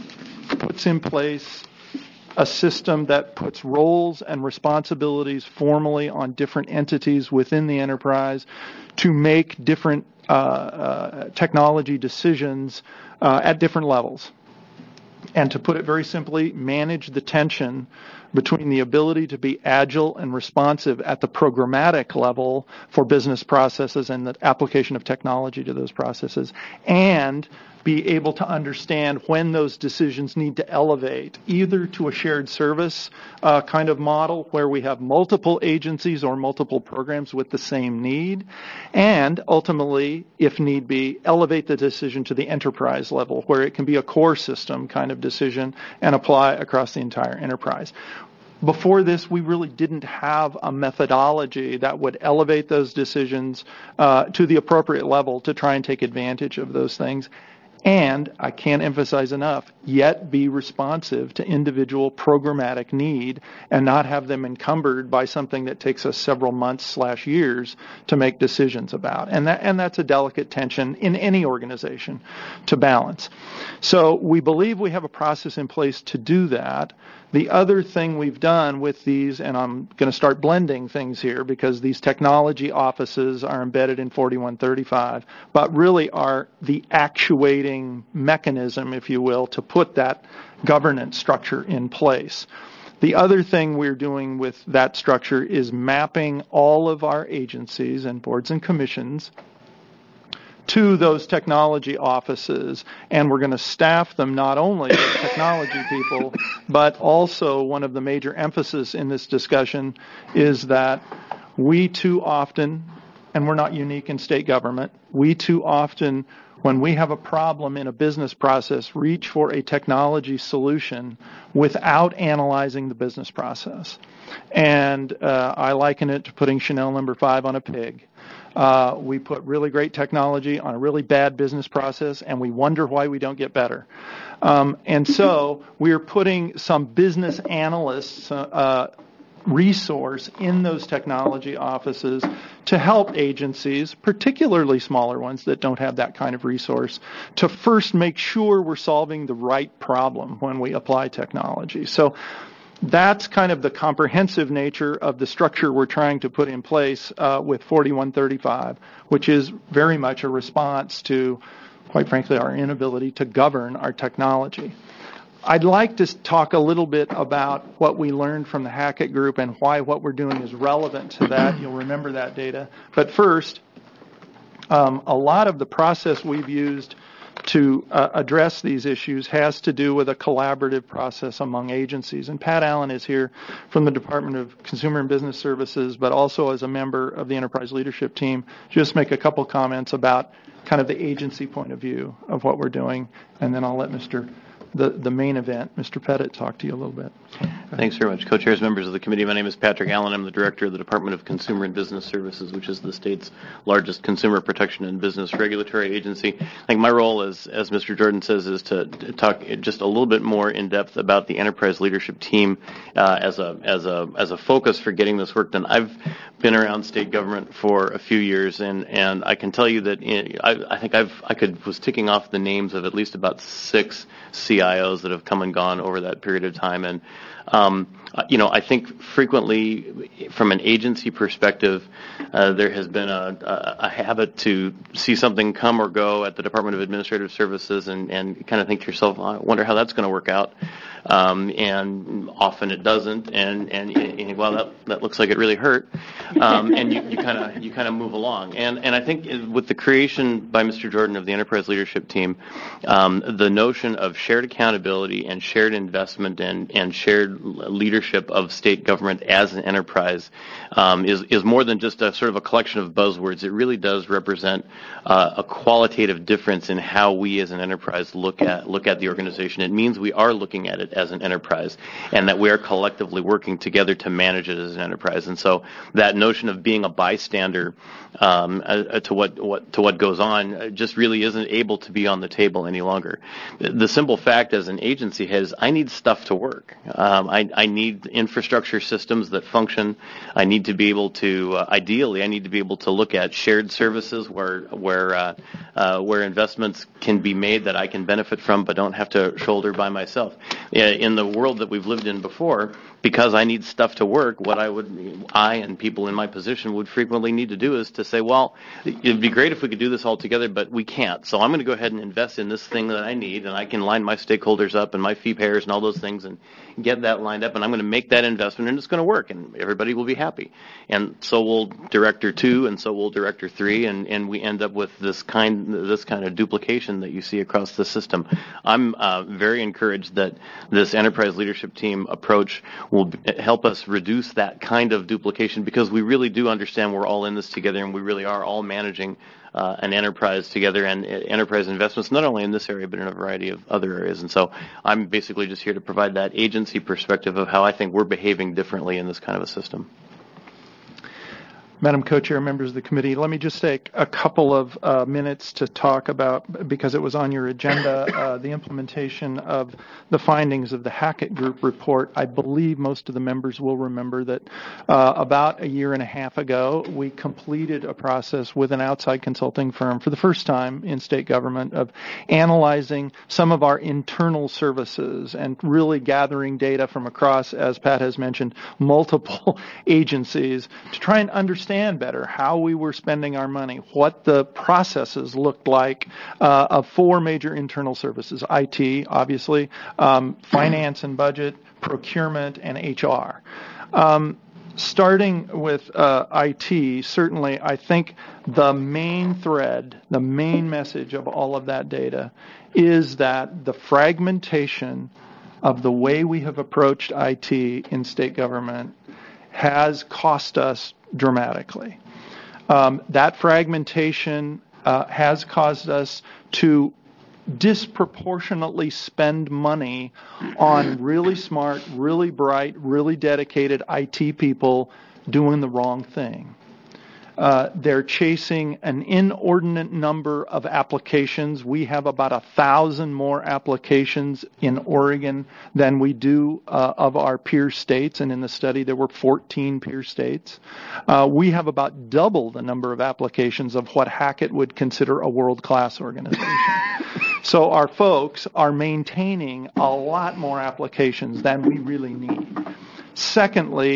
puts in place a system that puts roles and responsibilities formally on different entities within the enterprise to make different uh, uh, technology decisions uh, at different levels. And to put it very simply, manage the tension between the ability to be agile and responsive at the programmatic level for business processes and the application of technology to those processes, and be able to understand when those decisions need to elevate either to a shared service uh, kind of model where we have multiple agencies or multiple programs with the same need, and ultimately, if need be, elevate the decision to the enterprise level where it can be a core system kind of decision and apply across the entire enterprise. Before this, we really didn't have a methodology that would elevate those decisions uh, to the appropriate level to try and take advantage of those things. And I can't emphasize enough, yet be responsive to individual programmatic need and not have them encumbered by something that takes us several months slash years to make decisions about. And that, and that's a delicate tension in any organization to balance. So we believe we have a process in place to do that. The other thing we've done with these, and I'm going to start blending things here because these technology offices are embedded in forty-one thirty-five, but really are the actuating mechanism, if you will, to put that governance structure in place. The other thing we're doing with that structure is mapping all of our agencies and boards and commissions to those technology offices, and we're going to staff them not only with technology people, but also one of the major emphasis in this discussion is that we too often, and we're not unique in state government, we too often, when we have a problem in a business process, reach for a technology solution without analyzing the business process. And uh, I liken it to putting Chanel number five on a pig. Uh, we put really great technology on a really bad business process, and we wonder why we don't get better. Um, and so we're putting some business analysts uh, resource in those technology offices to help agencies, particularly smaller ones that don't have that kind of resource, to first make sure we're solving the right problem when we apply technology. So that's kind of the comprehensive nature of the structure we're trying to put in place uh, with forty-one thirty-five, which is very much a response to, quite frankly, our inability to govern our technology. I'd like to talk a little bit about what we learned from the Hackett Group and why what we're doing is relevant to that. You'll remember that data. But first, um, a lot of the process we've used to uh, address these issues has to do with a collaborative process among agencies. And Pat Allen is here from the Department of Consumer and Business Services, but also as a member of the Enterprise Leadership Team. Just make a couple comments about kind of the agency point of view of what we're doing, and then I'll let Mister The, the main event, Mister Pettit, talk to you a little bit. Thanks very much. Co-chairs, members of the committee, my name is Patrick Allen. I'm the director of the Department of Consumer and Business Services, which is the state's largest consumer protection and business regulatory agency. I think my role, as, as Mister Jordan says, is to talk just a little bit more in depth about the Enterprise Leadership Team uh, as a as a as a focus for getting this work done. I've been around state government for a few years, and, and I can tell you that in, I, I think I've I could was ticking off the names of at least about six C I Os that have come and gone over that period of time. And, um, you know, I think frequently from an agency perspective, uh, there has been a, a, a habit to see something come or go at the Department of Administrative Services and, and kind of think to yourself, I wonder how that's going to work out. Um, and often it doesn't. And, and, and well, that, that looks like it really hurt. Um, and you kind of you kind of move along. And, and I think with the creation by Mister Jordan of the Enterprise Leadership Team, um, the notion of shared accountability and shared investment and, and shared leadership of state government as an enterprise um, is, is more than just a sort of a collection of buzzwords. It really does represent uh, a qualitative difference in how we as an enterprise look at look at the organization. It means we are looking at it as an enterprise and that we are collectively working together to manage it as an enterprise. And so that notion of being a bystander um, uh, to what, what to what goes on just really isn't able to be on the table any longer. The simple fact as an agency is I need stuff to work. Um, I, I need infrastructure systems that function. I need to be able to, uh, ideally, I need to be able to look at shared services where where uh, uh, where investments can be made that I can benefit from but don't have to shoulder by myself. In the world that we've lived in before, because I need stuff to work, what I would, I and people in my position would frequently need to do is to say, well, it'd be great if we could do this all together, but we can't. So I'm going to go ahead and invest in this thing that I need, and I can line my stakeholders up and my fee payers and all those things and get that lined up, and I'm going to make that investment, and it's going to work, and everybody will be happy. And so will Director Two, and so will Director Three, and, and we end up with this kind this kind of duplication that you see across the system. I'm uh, very encouraged that this Enterprise Leadership Team approach will help us reduce that kind of duplication, because we really do understand we're all in this together, and we really are all managing uh, an enterprise together and uh, enterprise investments, not only in this area but in a variety of other areas. And so I'm basically just here to provide that agency perspective of how I think we're behaving differently in this kind of a system. Madam Co-Chair, members of the committee, let me just take a couple of uh, minutes to talk about, because it was on your agenda, uh, the implementation of the findings of the Hackett Group report. I believe most of the members will remember that uh, about a year and a half ago, we completed a process with an outside consulting firm for the first time in state government of analyzing some of our internal services and really gathering data from across, as Pat has mentioned, multiple agencies to try and understand understand better how we were spending our money, what the processes looked like uh, of four major internal services: I T, obviously, um, finance and budget, procurement, and H R. Um, starting with uh, I T, certainly I think the main thread, the main message of all of that data is that the fragmentation of the way we have approached I T in state government has cost us dramatically. Um, that fragmentation uh, has caused us to disproportionately spend money on really smart, really bright, really dedicated I T people doing the wrong thing. Uh, they're chasing an inordinate number of applications. We have about a thousand more applications in Oregon than we do uh, of our peer states, and in the study there were fourteen peer states. Uh, we have about double the number of applications of what Hackett would consider a world-class organization. So our folks are maintaining a lot more applications than we really need. Secondly,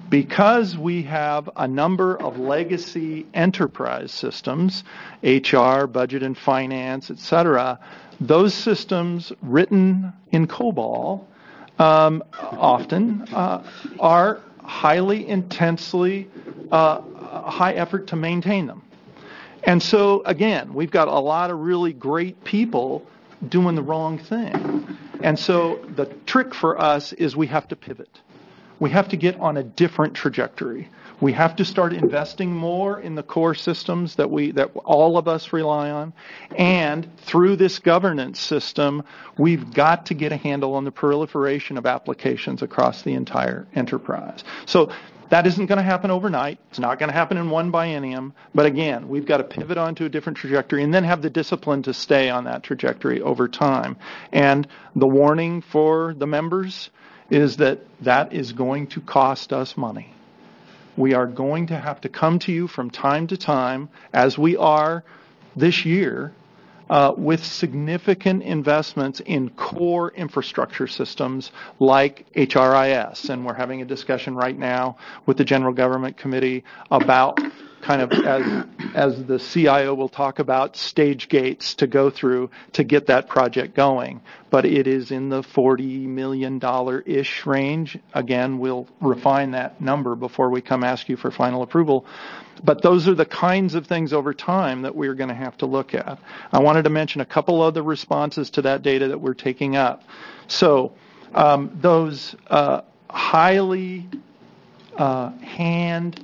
Because we have a number of legacy enterprise systems, H R, budget and finance, et cetera, those systems written in COBOL um, often uh, are highly intensely uh, high effort to maintain them. And so, again, we've got a lot of really great people doing the wrong thing. And so the trick for us is we have to pivot. We have to get on a different trajectory. We have to start investing more in the core systems that we that all of us rely on. And through this governance system, we've got to get a handle on the proliferation of applications across the entire enterprise. So that isn't going to happen overnight. It's not going to happen in one biennium. But again, we've got to pivot onto a different trajectory and then have the discipline to stay on that trajectory over time. And the warning for the members is that that is going to cost us money. We are going to have to come to you from time to time, as we are this year, uh, with significant investments in core infrastructure systems like H R I S. And we're having a discussion right now with the General Government Committee about kind of, as, as the C I O will talk about, stage gates to go through to get that project going. But it is in the forty million dollars-ish range. Again, we'll refine that number before we come ask you for final approval. But those are the kinds of things over time that we're going to have to look at. I wanted to mention a couple other responses to that data that we're taking up. So um, those uh, highly uh, hand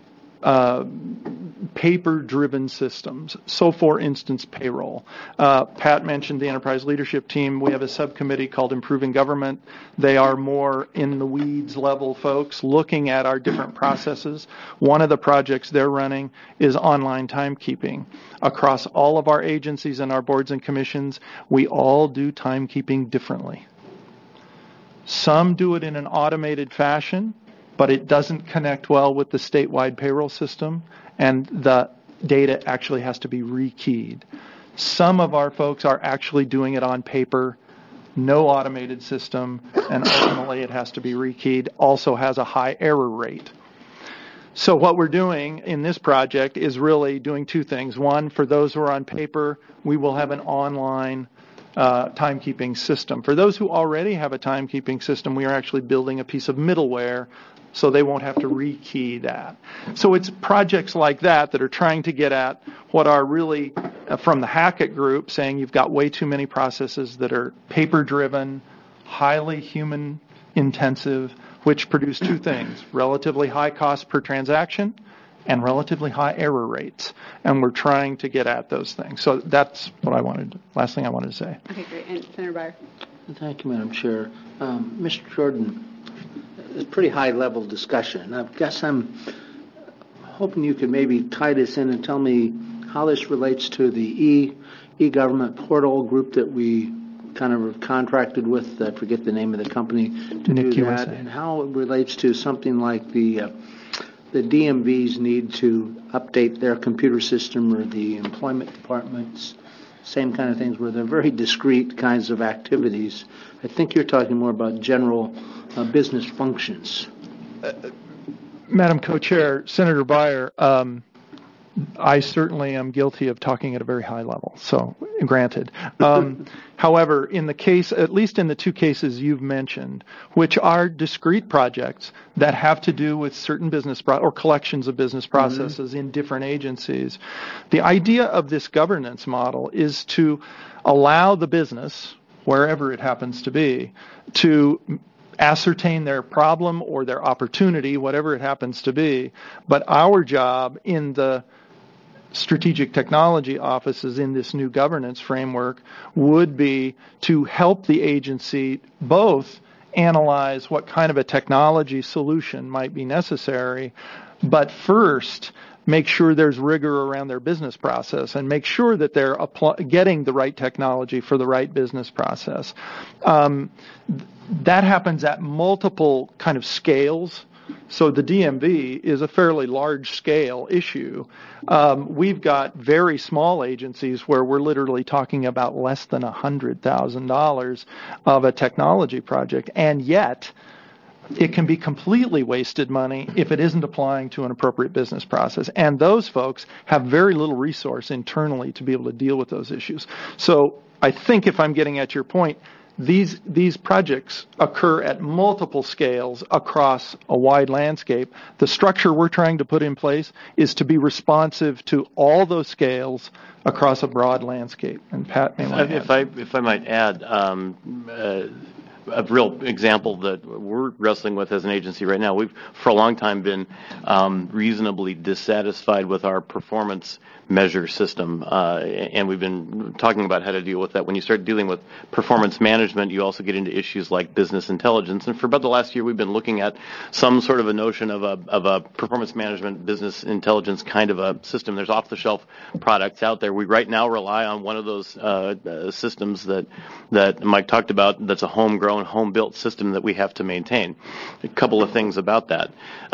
Uh, paper-driven systems. So, for instance, payroll. Uh, Pat mentioned the enterprise leadership team. We have a subcommittee called Improving Government. They are more in the weeds level folks looking at our different processes. One of the projects they're running is online timekeeping. Across all of our agencies and our boards and commissions, we all do timekeeping differently. Some do it in an automated fashion, but it doesn't connect well with the statewide payroll system, and the data actually has to be rekeyed. Some of our folks are actually doing it on paper, no automated system, and ultimately it has to be rekeyed, also has a high error rate. So what we're doing in this project is really doing two things. One, for those who are on paper, we will have an online Uh, timekeeping system. For those who already have a timekeeping system, we are actually building a piece of middleware so they won't have to rekey that. So it's projects like that that are trying to get at what are really uh, from the Hackett group saying you've got way too many processes that are paper-driven, highly human-intensive, which produce two things, relatively high cost per transaction and relatively high error rates. And we're trying to get at those things. So that's what I wanted, last thing I wanted to say. Okay, great. And Senator Beyer. Thank you, Madam Chair. Um, Mister Jordan, it's a pretty high-level discussion. I guess I'm hoping you could maybe tie this in and tell me how this relates to the e, e-government portal group that we kind of contracted with, I forget the name of the company, to Nick do U S A. that, and how it relates to something like the uh, the D M Vs need to update their computer system, or the employment departments, same kind of things, where they're very discrete kinds of activities. I think you're talking more about general uh, business functions. Uh, Madam Co-Chair, Senator Beyer, um, I certainly am guilty of talking at a very high level, so granted. Um, however, in the case, at least in the two cases you've mentioned, which are discrete projects that have to do with certain business pro- or collections of business processes mm-hmm. in different agencies, the idea of this governance model is to allow the business, wherever it happens to be, to ascertain their problem or their opportunity, whatever it happens to be. But our job in the strategic technology offices in this new governance framework would be to help the agency both analyze what kind of a technology solution might be necessary, but first make sure there's rigor around their business process and make sure that they're apply- getting the right technology for the right business process. Um, th- that happens at multiple kind of scales. So the D M V is a fairly large-scale issue. Um, we've got very small agencies where we're literally talking about less than one hundred thousand dollars of a technology project, and yet it can be completely wasted money if it isn't applying to an appropriate business process. And those folks have very little resource internally to be able to deal with those issues. So I think if I'm getting at your point, these these projects occur at multiple scales across a wide landscape. The structure we're trying to put in place is to be responsive to all those scales across a broad landscape. And Pat may want to if I if I might add, um, uh, a real example that we're wrestling with as an agency right now. We've for a long time been um, reasonably dissatisfied with our performance measure system, uh, and we've been talking about how to deal with that. When you start dealing with performance management, you also get into issues like business intelligence. And for about the last year, we've been looking at some sort of a notion of a of a performance management, business intelligence kind of a system. There's off-the-shelf products out there. We right now rely on one of those uh, uh, systems that that Mike talked about. That's a homegrown, home-built system that we have to maintain. A couple of things about that.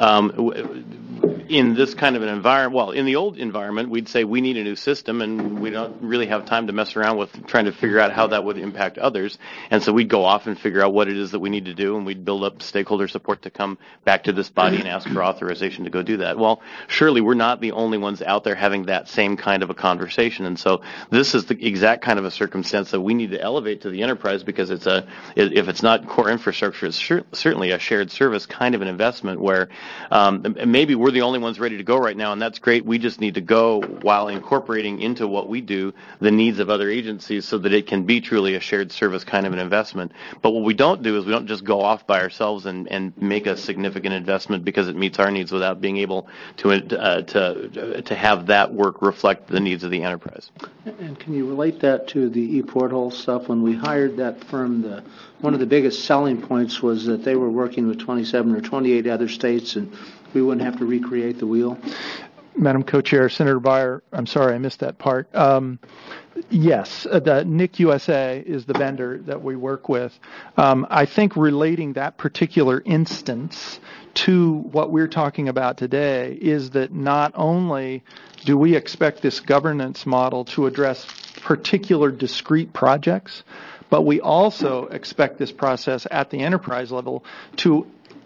Um, in this kind of an environment, well, in the old environment, we'd say we need a new system, and we don't really have time to mess around with trying to figure out how that would impact others. And so we'd go off and figure out what it is that we need to do, and we'd build up stakeholder support to come back to this body and ask for authorization to go do that. Well, surely we're not the only ones out there having that same kind of a conversation. And so this is the exact kind of a circumstance that we need to elevate to the enterprise, because it's a, if it's not core infrastructure, it's sure, certainly a shared service kind of an investment where um, maybe we're the only ones ready to go right now, and that's great. We just need to go while incorporating into what we do the needs of other agencies so that it can be truly a shared service kind of an investment. But what we don't do is we don't just go off by ourselves and, and make a significant investment because it meets our needs without being able to uh, to to have that work reflect the needs of the enterprise. And can you relate that to the ePortal stuff? When we hired that firm, the one of the biggest selling points was that they were working with twenty-seven or twenty-eight other states, and we wouldn't have to recreate the wheel. Madam Co-Chair, Senator Beyer, I'm sorry I missed that part. Um, yes, uh, the N I C U S A is the vendor that we work with. Um, I think relating that particular instance to what we're talking about today is that not only do we expect this governance model to address particular discrete projects, but we also expect this process at the enterprise level to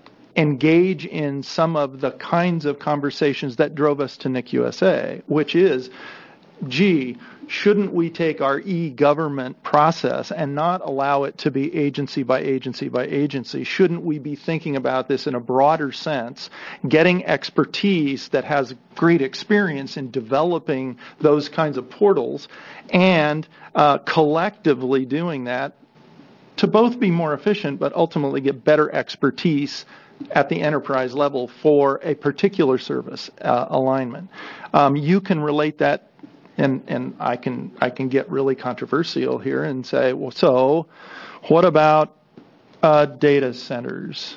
engage in some of the kinds of conversations that drove us to N I C U S A, which is, gee, shouldn't we take our e-government process and not allow it to be agency by agency by agency? Shouldn't we be thinking about this in a broader sense, getting expertise that has great experience in developing those kinds of portals, and uh, collectively doing that to both be more efficient but ultimately get better expertise at the enterprise level for a particular service uh, alignment. Um, you can relate that, and, and I can I can get really controversial here and say, well, so what about uh, data centers?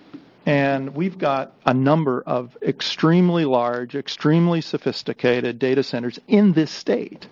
And we've got a number of extremely large, extremely sophisticated data centers in this state.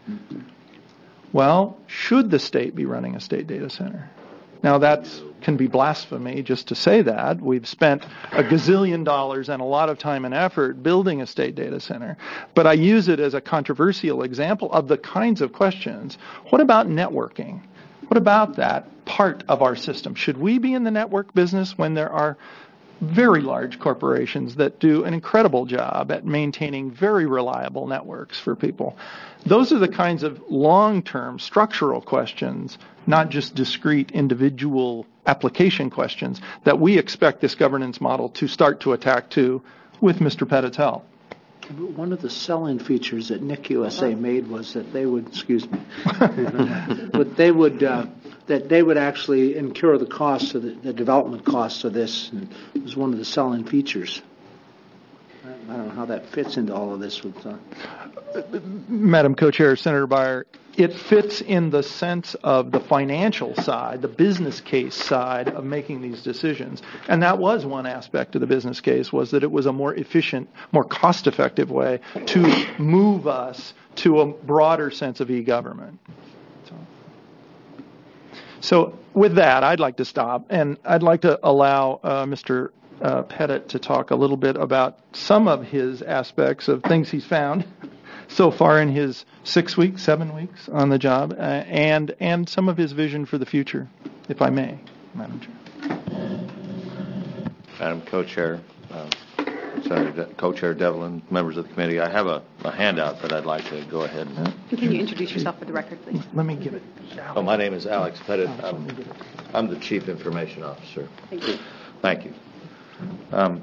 Well, should the state be running a state data center? Now, that can be blasphemy just to say that. We've spent a gazillion dollars and a lot of time and effort building a state data center. But I use it as a controversial example of the kinds of questions. What about networking? What about that part of our system? Should we be in the network business when there are very large corporations that do an incredible job at maintaining very reliable networks for people? Those are the kinds of long-term structural questions, not just discrete individual application questions, that we expect this governance model to start to attack to with Mister Pettit's help. One of the selling features that N I C U S A made was that they would, excuse me, but they would uh, that they would actually incur the costs of the, the development costs of this, and it was one of the selling features. I don't know how that fits into all of this. With, uh... Madam Co-Chair, Senator Beyer, it fits in the sense of the financial side, the business case side of making these decisions. And that was one aspect of the business case, was that it was a more efficient, more cost-effective way to move us to a broader sense of e-government. So, so with that, I'd like to stop, and I'd like to allow uh, Mister Uh, Pettit to talk a little bit about some of his aspects of things he's found so far in his six weeks, seven weeks on the job, uh, and and some of his vision for the future, if I may, Madam Chair. Madam Co-Chair, uh, Senator De- Co-Chair Devlin, members of the committee, I have a, a handout that I'd like to go ahead and. Can you introduce yourself for the record, please? Let me give it. Oh, my name is Alex Pettit. I'm, I'm the Chief Information Officer. Thank you. Thank you. Um,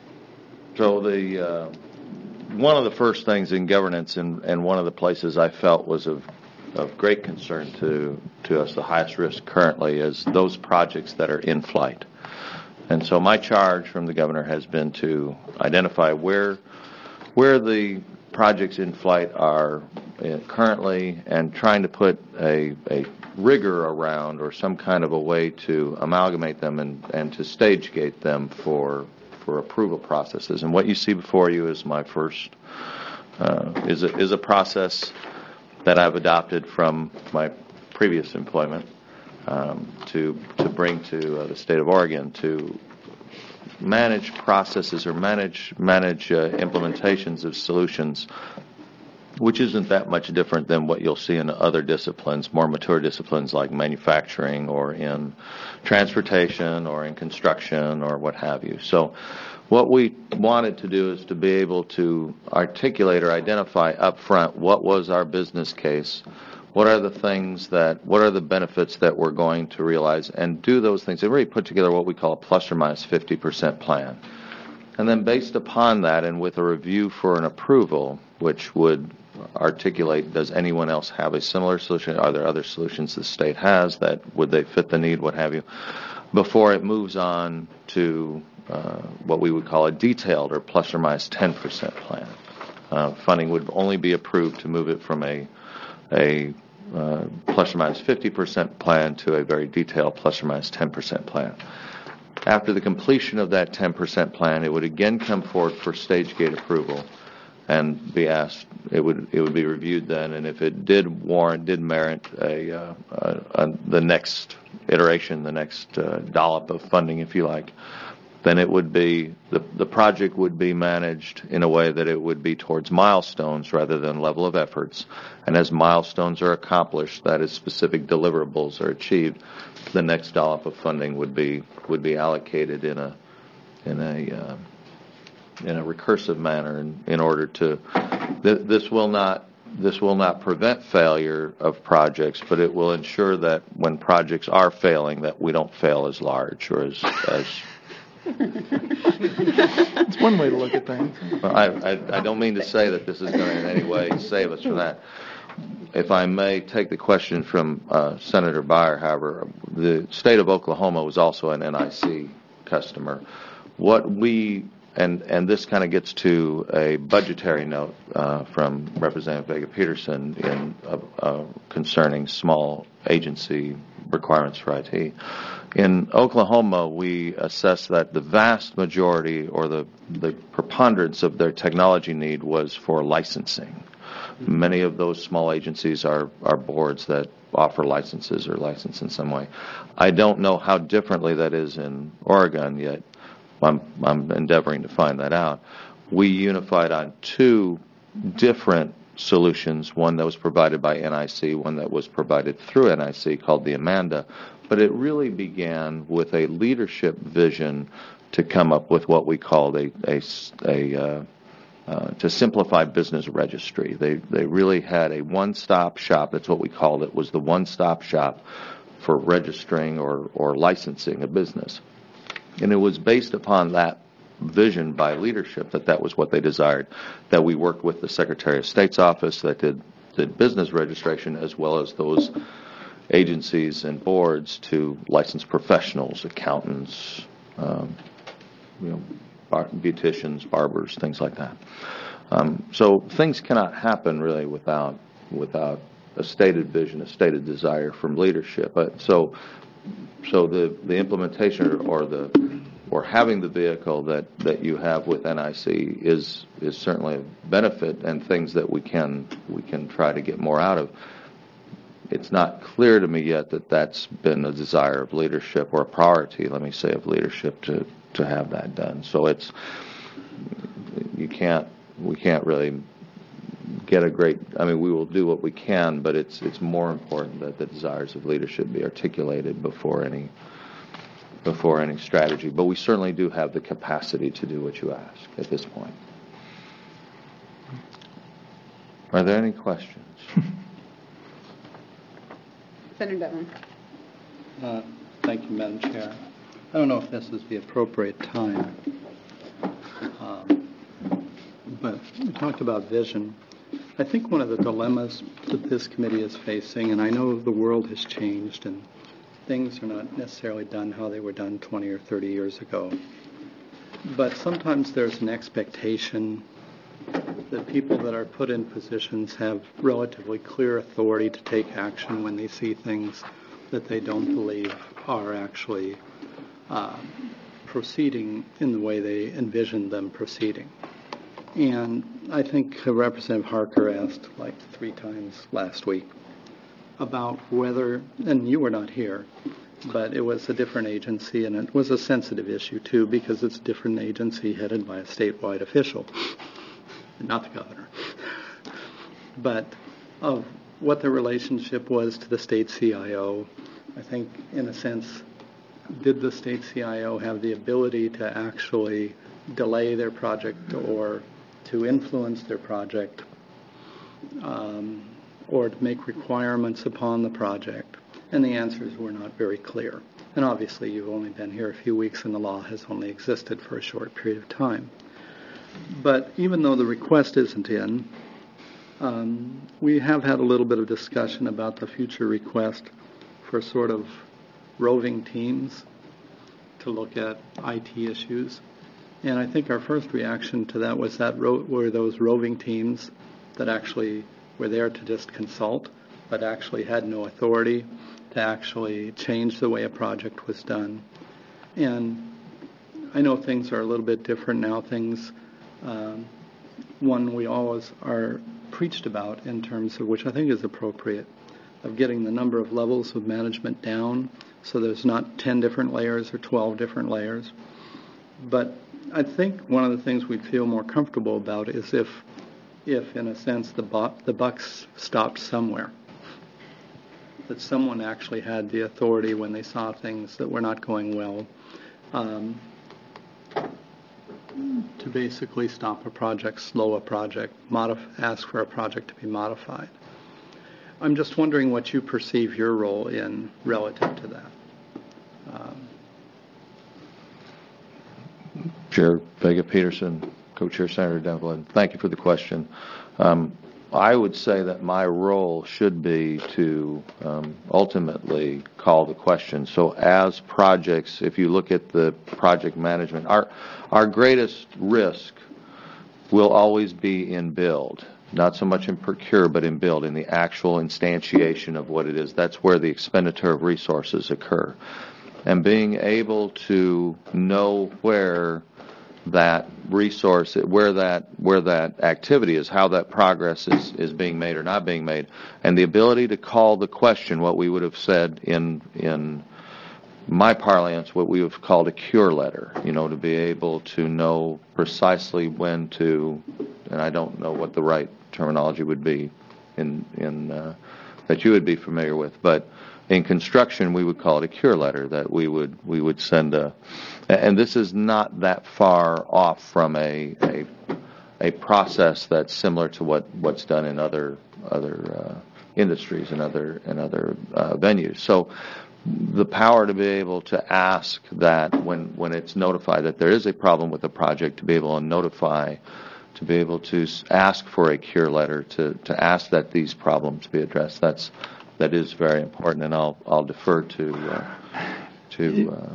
so the uh, one of the first things in governance, and, and one of the places I felt was of of great concern to to us, the highest risk currently, is those projects that are in flight. And so my charge from the governor has been to identify where where the projects in flight are uh, currently, and trying to put a, a rigor around, or some kind of a way to amalgamate them and, and to stage gate them for for approval processes. And what you see before you is my first uh, is a, is a process that I've adopted from my previous employment um, to to bring to uh, the state of Oregon to manage processes or manage manage uh, implementations of solutions, which isn't that much different than what you'll see in other disciplines, more mature disciplines like manufacturing or in transportation or in construction or what have you. So what we wanted to do is to be able to articulate or identify up front what was our business case, what are the things that, what are the benefits that we're going to realize, and do those things, and really put together what we call a plus or minus fifty percent plan. And then based upon that, and with a review for an approval, which would articulate, does anyone else have a similar solution? Are there other solutions the state has that, would they fit the need, what have you, before it moves on to uh, what we would call a detailed or plus or minus ten percent plan. Uh, funding would only be approved to move it from a a uh, plus or minus fifty percent plan to a very detailed plus or minus ten percent plan. After the completion of that ten percent plan, it would again come forward for stage gate approval and be asked, it would it would be reviewed then, and if it did warrant, did merit a, uh, a, a the next iteration, the next uh, dollop of funding, if you like, then it would be, the, the project would be managed in a way that it would be towards milestones rather than level of efforts. And as milestones are accomplished, that is, specific deliverables are achieved, the next dollop of funding would be would be allocated in a in a uh, in a recursive manner in, in order to th- this will not this will not prevent failure of projects, but it will ensure that when projects are failing, that we don't fail as large or as as It's one way to look at things. Well, I, I, I don't mean to say that this is going to in any way save us from that. If I may take the question from uh, Senator Beyer, however, the state of Oklahoma was also an N I C customer. What we, and, and this kind of gets to a budgetary note uh, from Representative Vega Peterson in uh, uh, concerning small agency requirements for I T. In Oklahoma, we assess that the vast majority or the, the preponderance of their technology need was for licensing. Many of those small agencies are, are boards that offer licenses or license in some way. I don't know how differently that is in Oregon yet. I'm, I'm endeavoring to find that out. We unified on two different solutions, one that was provided by N I C, one that was provided through N I C called the Amanda. But it really began with a leadership vision to come up with what we called a, a, a uh, uh, to simplify business registry. They they really had a one-stop shop. That's what we called it, was the one-stop shop for registering or, or licensing a business. And it was based upon that vision by leadership that that was what they desired, that we worked with the Secretary of State's office that did, did business registration, as well as those agencies and boards to license professionals, accountants, um, you know, bar- beauticians, barbers, things like that. Um, so things cannot happen really without without a stated vision, a stated desire from leadership. But so so the the implementation or the or having the vehicle that, that you have with N I C is is certainly a benefit, and things that we can we can try to get more out of. It's not clear to me yet that that's been a desire of leadership, or a priority, let me say, of leadership to, to have that done. So it's, you can't, we can't really get a great, I mean, we will do what we can, but it's it's more important that the desires of leadership be articulated before any before any strategy. But we certainly do have the capacity to do what you ask at this point. Are there any questions? Senator Devlin. Uh, thank you, Madam Chair. I don't know if this is the appropriate time, um, but we talked about vision. I think one of the dilemmas that this committee is facing, and I know the world has changed and things are not necessarily done how they were done twenty or thirty years ago, but sometimes there's an expectation that people that are put in positions have relatively clear authority to take action when they see things that they don't believe are actually uh, proceeding in the way they envisioned them proceeding. And I think Representative Harker asked like three times last week about whether, and you were not here, but it was a different agency, and it was a sensitive issue too because it's a different agency headed by a statewide official, not the governor, but of what the relationship was to the state C I O. I think, in a sense, did the state C I O have the ability to actually delay their project or to influence their project um, or to make requirements upon the project? And the answers were not very clear. And obviously, you've only been here a few weeks and the law has only existed for a short period of time. But even though the request isn't in, um, we have had a little bit of discussion about the future request for sort of roving teams to look at I T issues. And I think our first reaction to that was that ro- were those roving teams that actually were there to just consult, but actually had no authority to actually change the way a project was done. And I know things are a little bit different now. Things, um, one we always are preached about in terms of, which I think is appropriate, of getting the number of levels of management down so there's not ten different layers or twelve different layers. But I think one of the things we'd feel more comfortable about is if, if in a sense, the, bu- the buck stopped somewhere. That someone actually had the authority when they saw things that were not going well um, to basically stop a project, slow a project, modif- ask for a project to be modified. I'm just wondering what you perceive your role in relative to that. Um, Chair Vega Peterson, Co-Chair Senator Devlin, thank you for the question. Um, I would say that my role should be to um, ultimately call the question. So as projects, if you look at the project management, our, our greatest risk will always be in build, not so much in procure, but in build, in the actual instantiation of what it is. That's where the expenditure of resources occur. And being able to know where that resource, where that where that activity is, how that progress is, is being made or not being made, and the ability to call the question, what we would have said in in my parlance, what we have called a cure letter, you know, to be able to know precisely when to, and I don't know what the right terminology would be in in uh, that you would be familiar with, but in construction, we would call it a cure letter, that we would we would send a, and this is not that far off from a a, a process that's similar to what, what's done in other other uh, industries and other and other uh, venues. So the power to be able to ask that when when it's notified that there is a problem with the project, to be able to notify, to be able to ask for a cure letter, to to ask that these problems be addressed. That's That is very important, and I'll I'll defer to uh, to. Uh,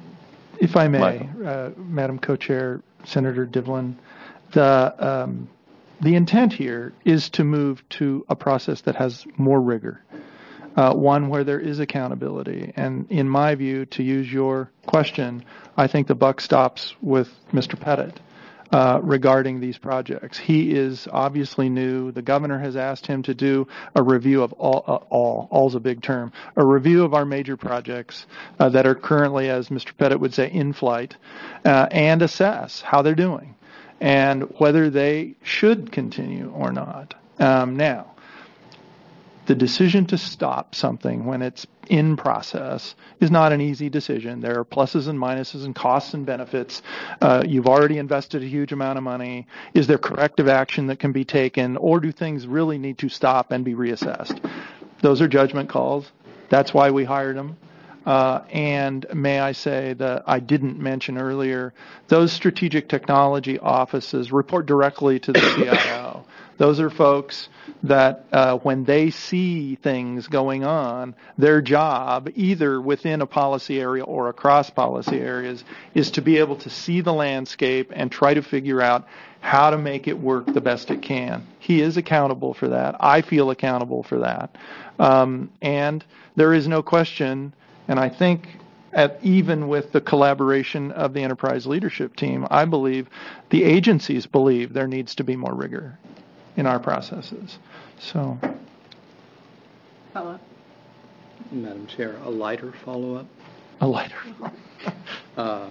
if I may, Michael. uh, Madam Co-Chair, Senator Devlin, the um, the intent here is to move to a process that has more rigor, uh, one where there is accountability. And in my view, to use your question, I think the buck stops with Mister Pettit. Uh, regarding these projects. He is obviously new. The governor has asked him to do a review of all, uh, all, all's a big term, a review of our major projects uh, that are currently, as Mister Pettit would say, in flight, uh, and assess how they're doing and whether they should continue or not. Um, now, the decision to stop something when it's in process is not an easy decision. There are pluses and minuses and costs and benefits. Uh, you've already invested a huge amount of money. Is there corrective action that can be taken, or do things really need to stop and be reassessed? Those are judgment calls. That's why we hired them. Uh, and may I say that I didn't mention earlier, those strategic technology offices report directly to the C I O. Those are folks that uh, when they see things going on, their job, either within a policy area or across policy areas, is to be able to see the landscape and try to figure out how to make it work the best it can. He is accountable for that. I feel accountable for that. Um, and there is no question, and I think at, even with the collaboration of the enterprise leadership team, I believe the agencies believe there needs to be more rigor in our processes. So, Follow-up. Madam Chair, a lighter follow-up. A lighter. uh,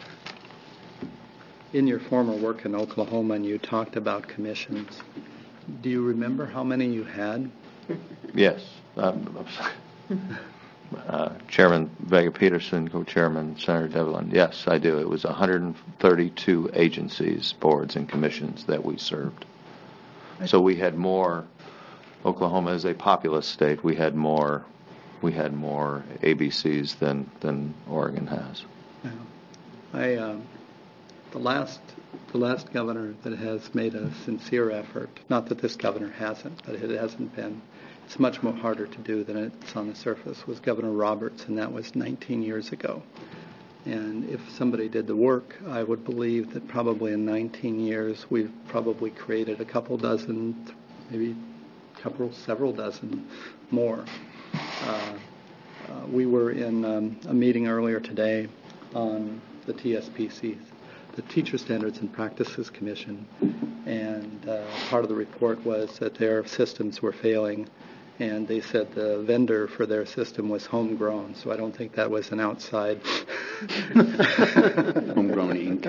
in your former work in Oklahoma, and you talked about commissions. Do you remember how many you had? Yes. Um, uh, Chairman Vega-Peterson, co-chairman Senator Devlin. Yes, I do. It was one hundred thirty-two agencies, boards, and commissions that we served. So we had more. Oklahoma is a populous state. We had more. We had more A B Cs than than Oregon has. Yeah. I uh, the last the last governor that has made a sincere effort. Not that this governor hasn't, but it hasn't been. It's much more harder to do than it's on the surface. Was Governor Roberts, and that was nineteen years ago. And if somebody did the work, I would believe that probably in nineteen years, we've probably created a couple dozen, maybe a couple, several dozen more. Uh, uh, we were in um, a meeting earlier today on the T S P C, the Teacher Standards and Practices Commission, and uh, part of the report was that their systems were failing. And they said the vendor for their system was homegrown, so I don't think that was an outside homegrown ink.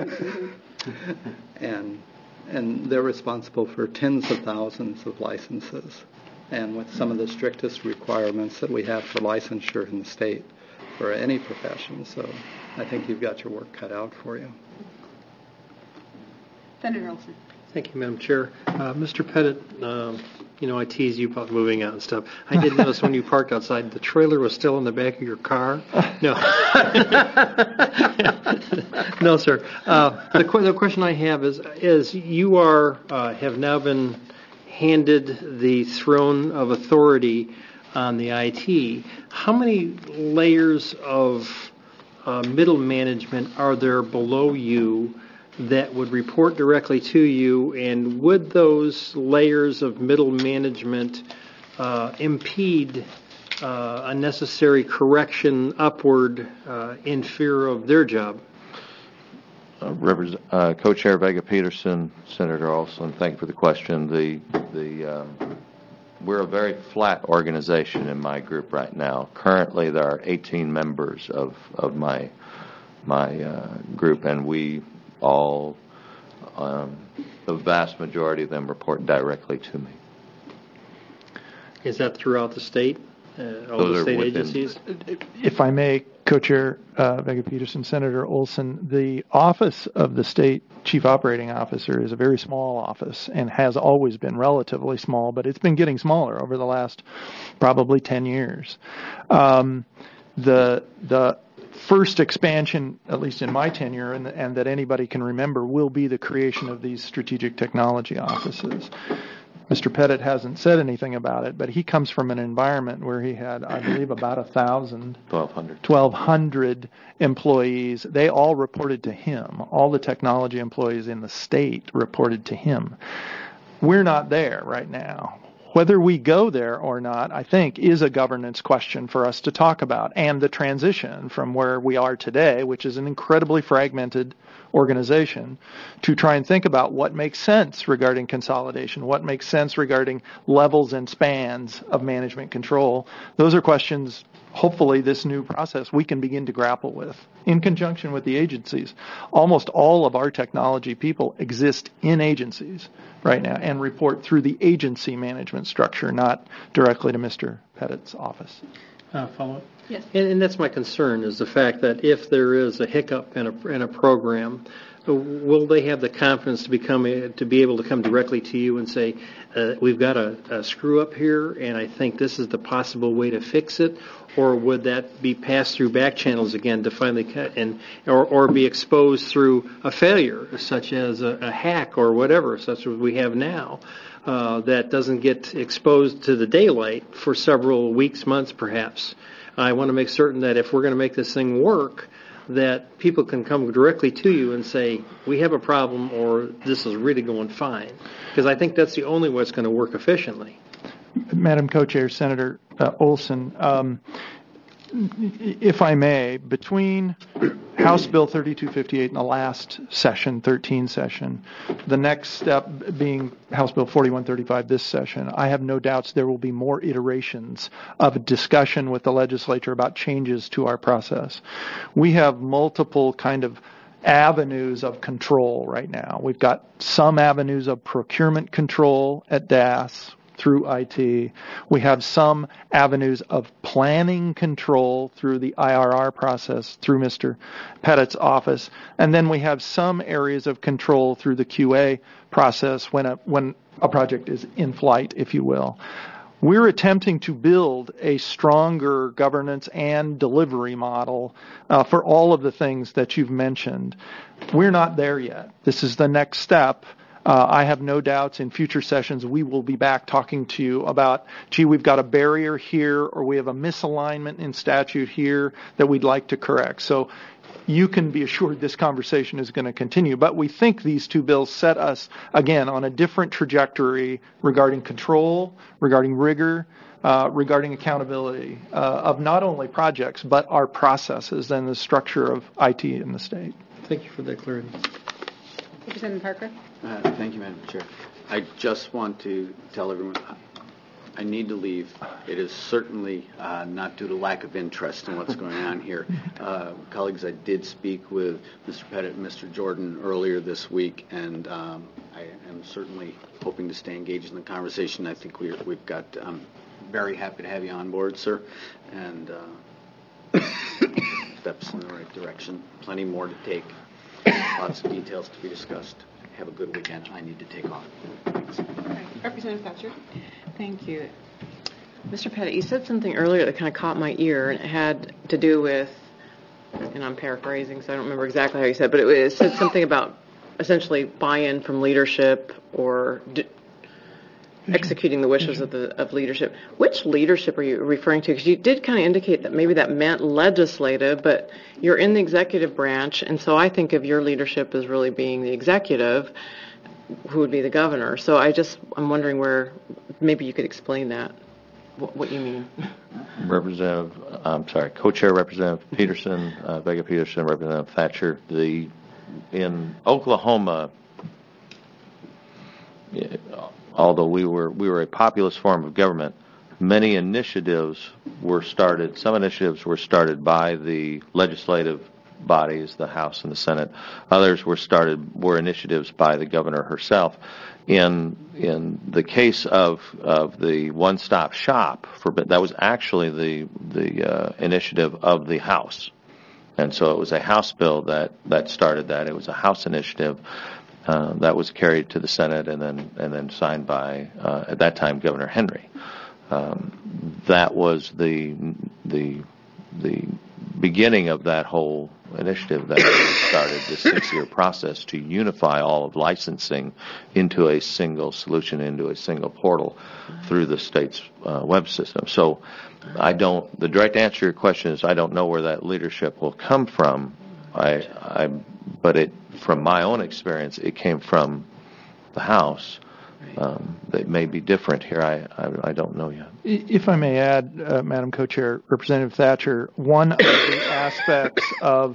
And and they're responsible for tens of thousands of licenses, and with some of the strictest requirements that we have for licensure in the state for any profession. So I think you've got your work cut out for you. Senator Olson. Thank you, Madam Chair. Uh, Mister Pettit, um, you know, I tease you about moving out and stuff. I did notice when you parked outside, the trailer was still in the back of your car. No. No, sir. Uh, the, qu- the question I have is, is you are uh, have now been handed the throne of authority on the I T. How many layers of uh, middle management are there below you that would report directly to you, and would those layers of middle management uh, impede uh, a necessary correction upward uh, in fear of their job? Uh, Represent, uh, Co-Chair Vega-Peterson, Senator Olson, thank you for the question. The the um, we're a very flat organization in my group right now. Currently, there are eighteen members of of my my uh, group, and we all, um, the vast majority of them report directly to me. Is that throughout the state, uh, all Those the are state within- agencies? If I may, Co-Chair uh, Vega-Peterson, Senator Olson, the office of the state chief operating officer is a very small office and has always been relatively small, but it's been getting smaller over the last probably ten years. Um, the the first expansion, at least in my tenure, and, and that anybody can remember, will be the creation of these strategic technology offices. Mister Pettit hasn't said anything about it, but he comes from an environment where he had, I believe, about a thousand, twelve hundred, twelve hundred employees. They all reported to him. All the technology employees in the state reported to him. We're not there right now. Whether we go there or not, I think, is a governance question for us to talk about, and the transition from where we are today, which is an incredibly fragmented organization to try and think about what makes sense regarding consolidation, what makes sense regarding levels and spans of management control. Those are questions, hopefully, this new process we can begin to grapple with in conjunction with the agencies. Almost all of our technology people exist in agencies right now and report through the agency management structure, not directly to Mister Pettit's office. Uh, follow-up? Yes. And, and that's my concern, is the fact that if there is a hiccup in a, in a program, will they have the confidence to become a, to be able to come directly to you and say, uh, we've got a, a screw up here, and I think this is the possible way to fix it? Or would that be passed through back channels again to finally cut and or, or be exposed through a failure, such as a, a hack or whatever, such as we have now, uh, that doesn't get exposed to the daylight for several weeks, months, perhaps? I want to make certain that if we're going to make this thing work, that people can come directly to you and say, we have a problem, or this is really going fine. Because I think that's the only way it's going to work efficiently. Madam Co-Chair, Senator uh, Olson, um, if I may, between House Bill thirty-two fifty-eight and the last session, thirteen session, the next step being House Bill forty-one thirty-five this session, I have no doubts there will be more iterations of a discussion with the legislature about changes to our process. We have multiple kind of avenues of control right now. We've got some avenues of procurement control at D A S through I T. We have some avenues of planning control through the I R R process through Mister Pettit's office. And then we have some areas of control through the Q A process when a, when a project is in flight, if you will. We're attempting to build a stronger governance and delivery model uh, for all of the things that you've mentioned. We're not there yet. This is the next step. Uh, I have no doubts in future sessions we will be back talking to you about, gee, we've got a barrier here, or we have a misalignment in statute here that we'd like to correct. So you can be assured this conversation is going to continue. But we think these two bills set us, again, on a different trajectory regarding control, regarding rigor, uh, regarding accountability uh, of not only projects, but our processes and the structure of I T in the state. Thank you for that clarity. Representative Parker. Uh, thank you, Madam Chair. I just want to tell everyone I need to leave. It is certainly uh, not due to lack of interest in what's going on here. Uh, colleagues, I did speak with Mister Pettit and Mister Jordan earlier this week, and um, I am certainly hoping to stay engaged in the conversation. I think we're, we've got, I'm very happy to have you on board, sir, and uh, steps in the right direction. Plenty more to take. Lots of details to be discussed. Have a good weekend. I need to take off. Thanks. Okay. Representative Thatcher. Thank you. Mister Pettit, you said something earlier that kind of caught my ear, and it had to do with, and I'm paraphrasing, so I don't remember exactly how you said it, but it, it said something about essentially buy-in from leadership or d- executing the wishes of the of leadership. Which leadership are you referring to? Because you did kind of indicate that maybe that meant legislative, but you're in the executive branch, and so I think of your leadership as really being the executive, who would be the governor. So I just, I'm wondering where, maybe you could explain that, what, what you mean. Representative, I'm sorry, Co-Chair Representative Peterson, uh, Vega Peterson, Representative Thatcher. The in Oklahoma, although we were we were a populist form of government, many initiatives were started. Some initiatives were started by the legislative bodies, the House and the Senate. Others were started were initiatives by the governor herself. In in the case of of the one-stop shop, for that was actually the the uh, initiative of the House, and so it was a House bill that that started that. It was a House initiative. Uh, that was carried to the Senate and then and then signed by uh, at that time Governor Henry. Um, that was the the the beginning of that whole initiative that started the six-year process to unify all of licensing into a single solution, into a single portal through the state's uh, web system. So, I don't. The direct answer to your question is I don't know where that leadership will come from. I, I but it. From my own experience, it came from the House. Um, they may be different here. I, I, I don't know yet. If I may add, uh, Madam Co-Chair, Representative Thatcher, one of the aspects of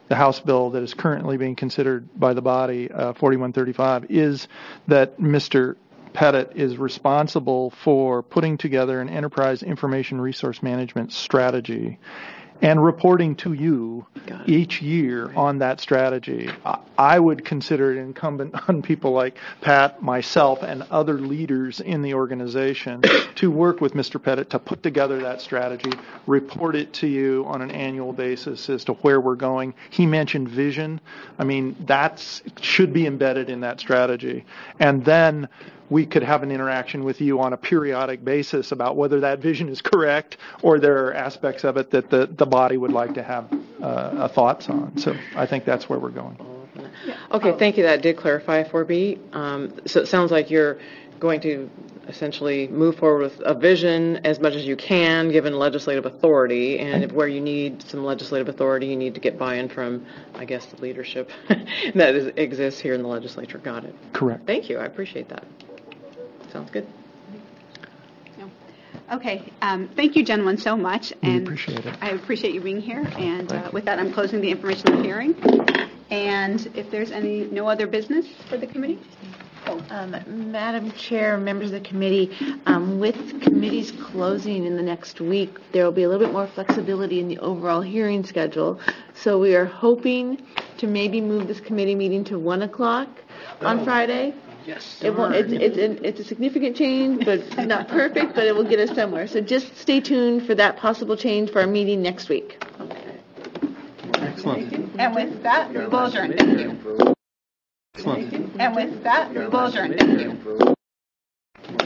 the House bill that is currently being considered by the body, uh, forty-one thirty-five, is that Mister Pettit is responsible for putting together an enterprise information resource management strategy and reporting to you each year on that strategy. I would consider it incumbent on people like Pat, myself, and other leaders in the organization to work with Mister Pettit to put together that strategy, report it to you on an annual basis as to where we're going. He mentioned vision. I mean, that should be embedded in that strategy. And then we could have an interaction with you on a periodic basis about whether that vision is correct or there are aspects of it that the, the body would like to have uh, thoughts on. So I think that's where we're going. Okay, thank you. That did clarify for me. Um, so it sounds like you're going to essentially move forward with a vision as much as you can, given legislative authority, and if where you need some legislative authority, you need to get buy-in from, I guess, the leadership that is, exists here in the legislature. Got it. Correct. Thank you. I appreciate that. Sounds good. Okay. Um, thank you, gentlemen, so much. We and appreciate it. I appreciate you being here. And uh, with that, I'm closing the informational hearing. And if there's any no other business for the committee? Oh. Um, Madam Chair, members of the committee, um, with committees closing in the next week, there will be a little bit more flexibility in the overall hearing schedule. So we are hoping to maybe move this committee meeting to one o'clock on Friday. Yes. It will, it's, it's, it's a significant change, but not perfect, but it will get us somewhere. So just stay tuned for that possible change for our meeting next week. Excellent. And with that, we will adjourn. Thank you. Excellent. And with that, we will adjourn. Thank you.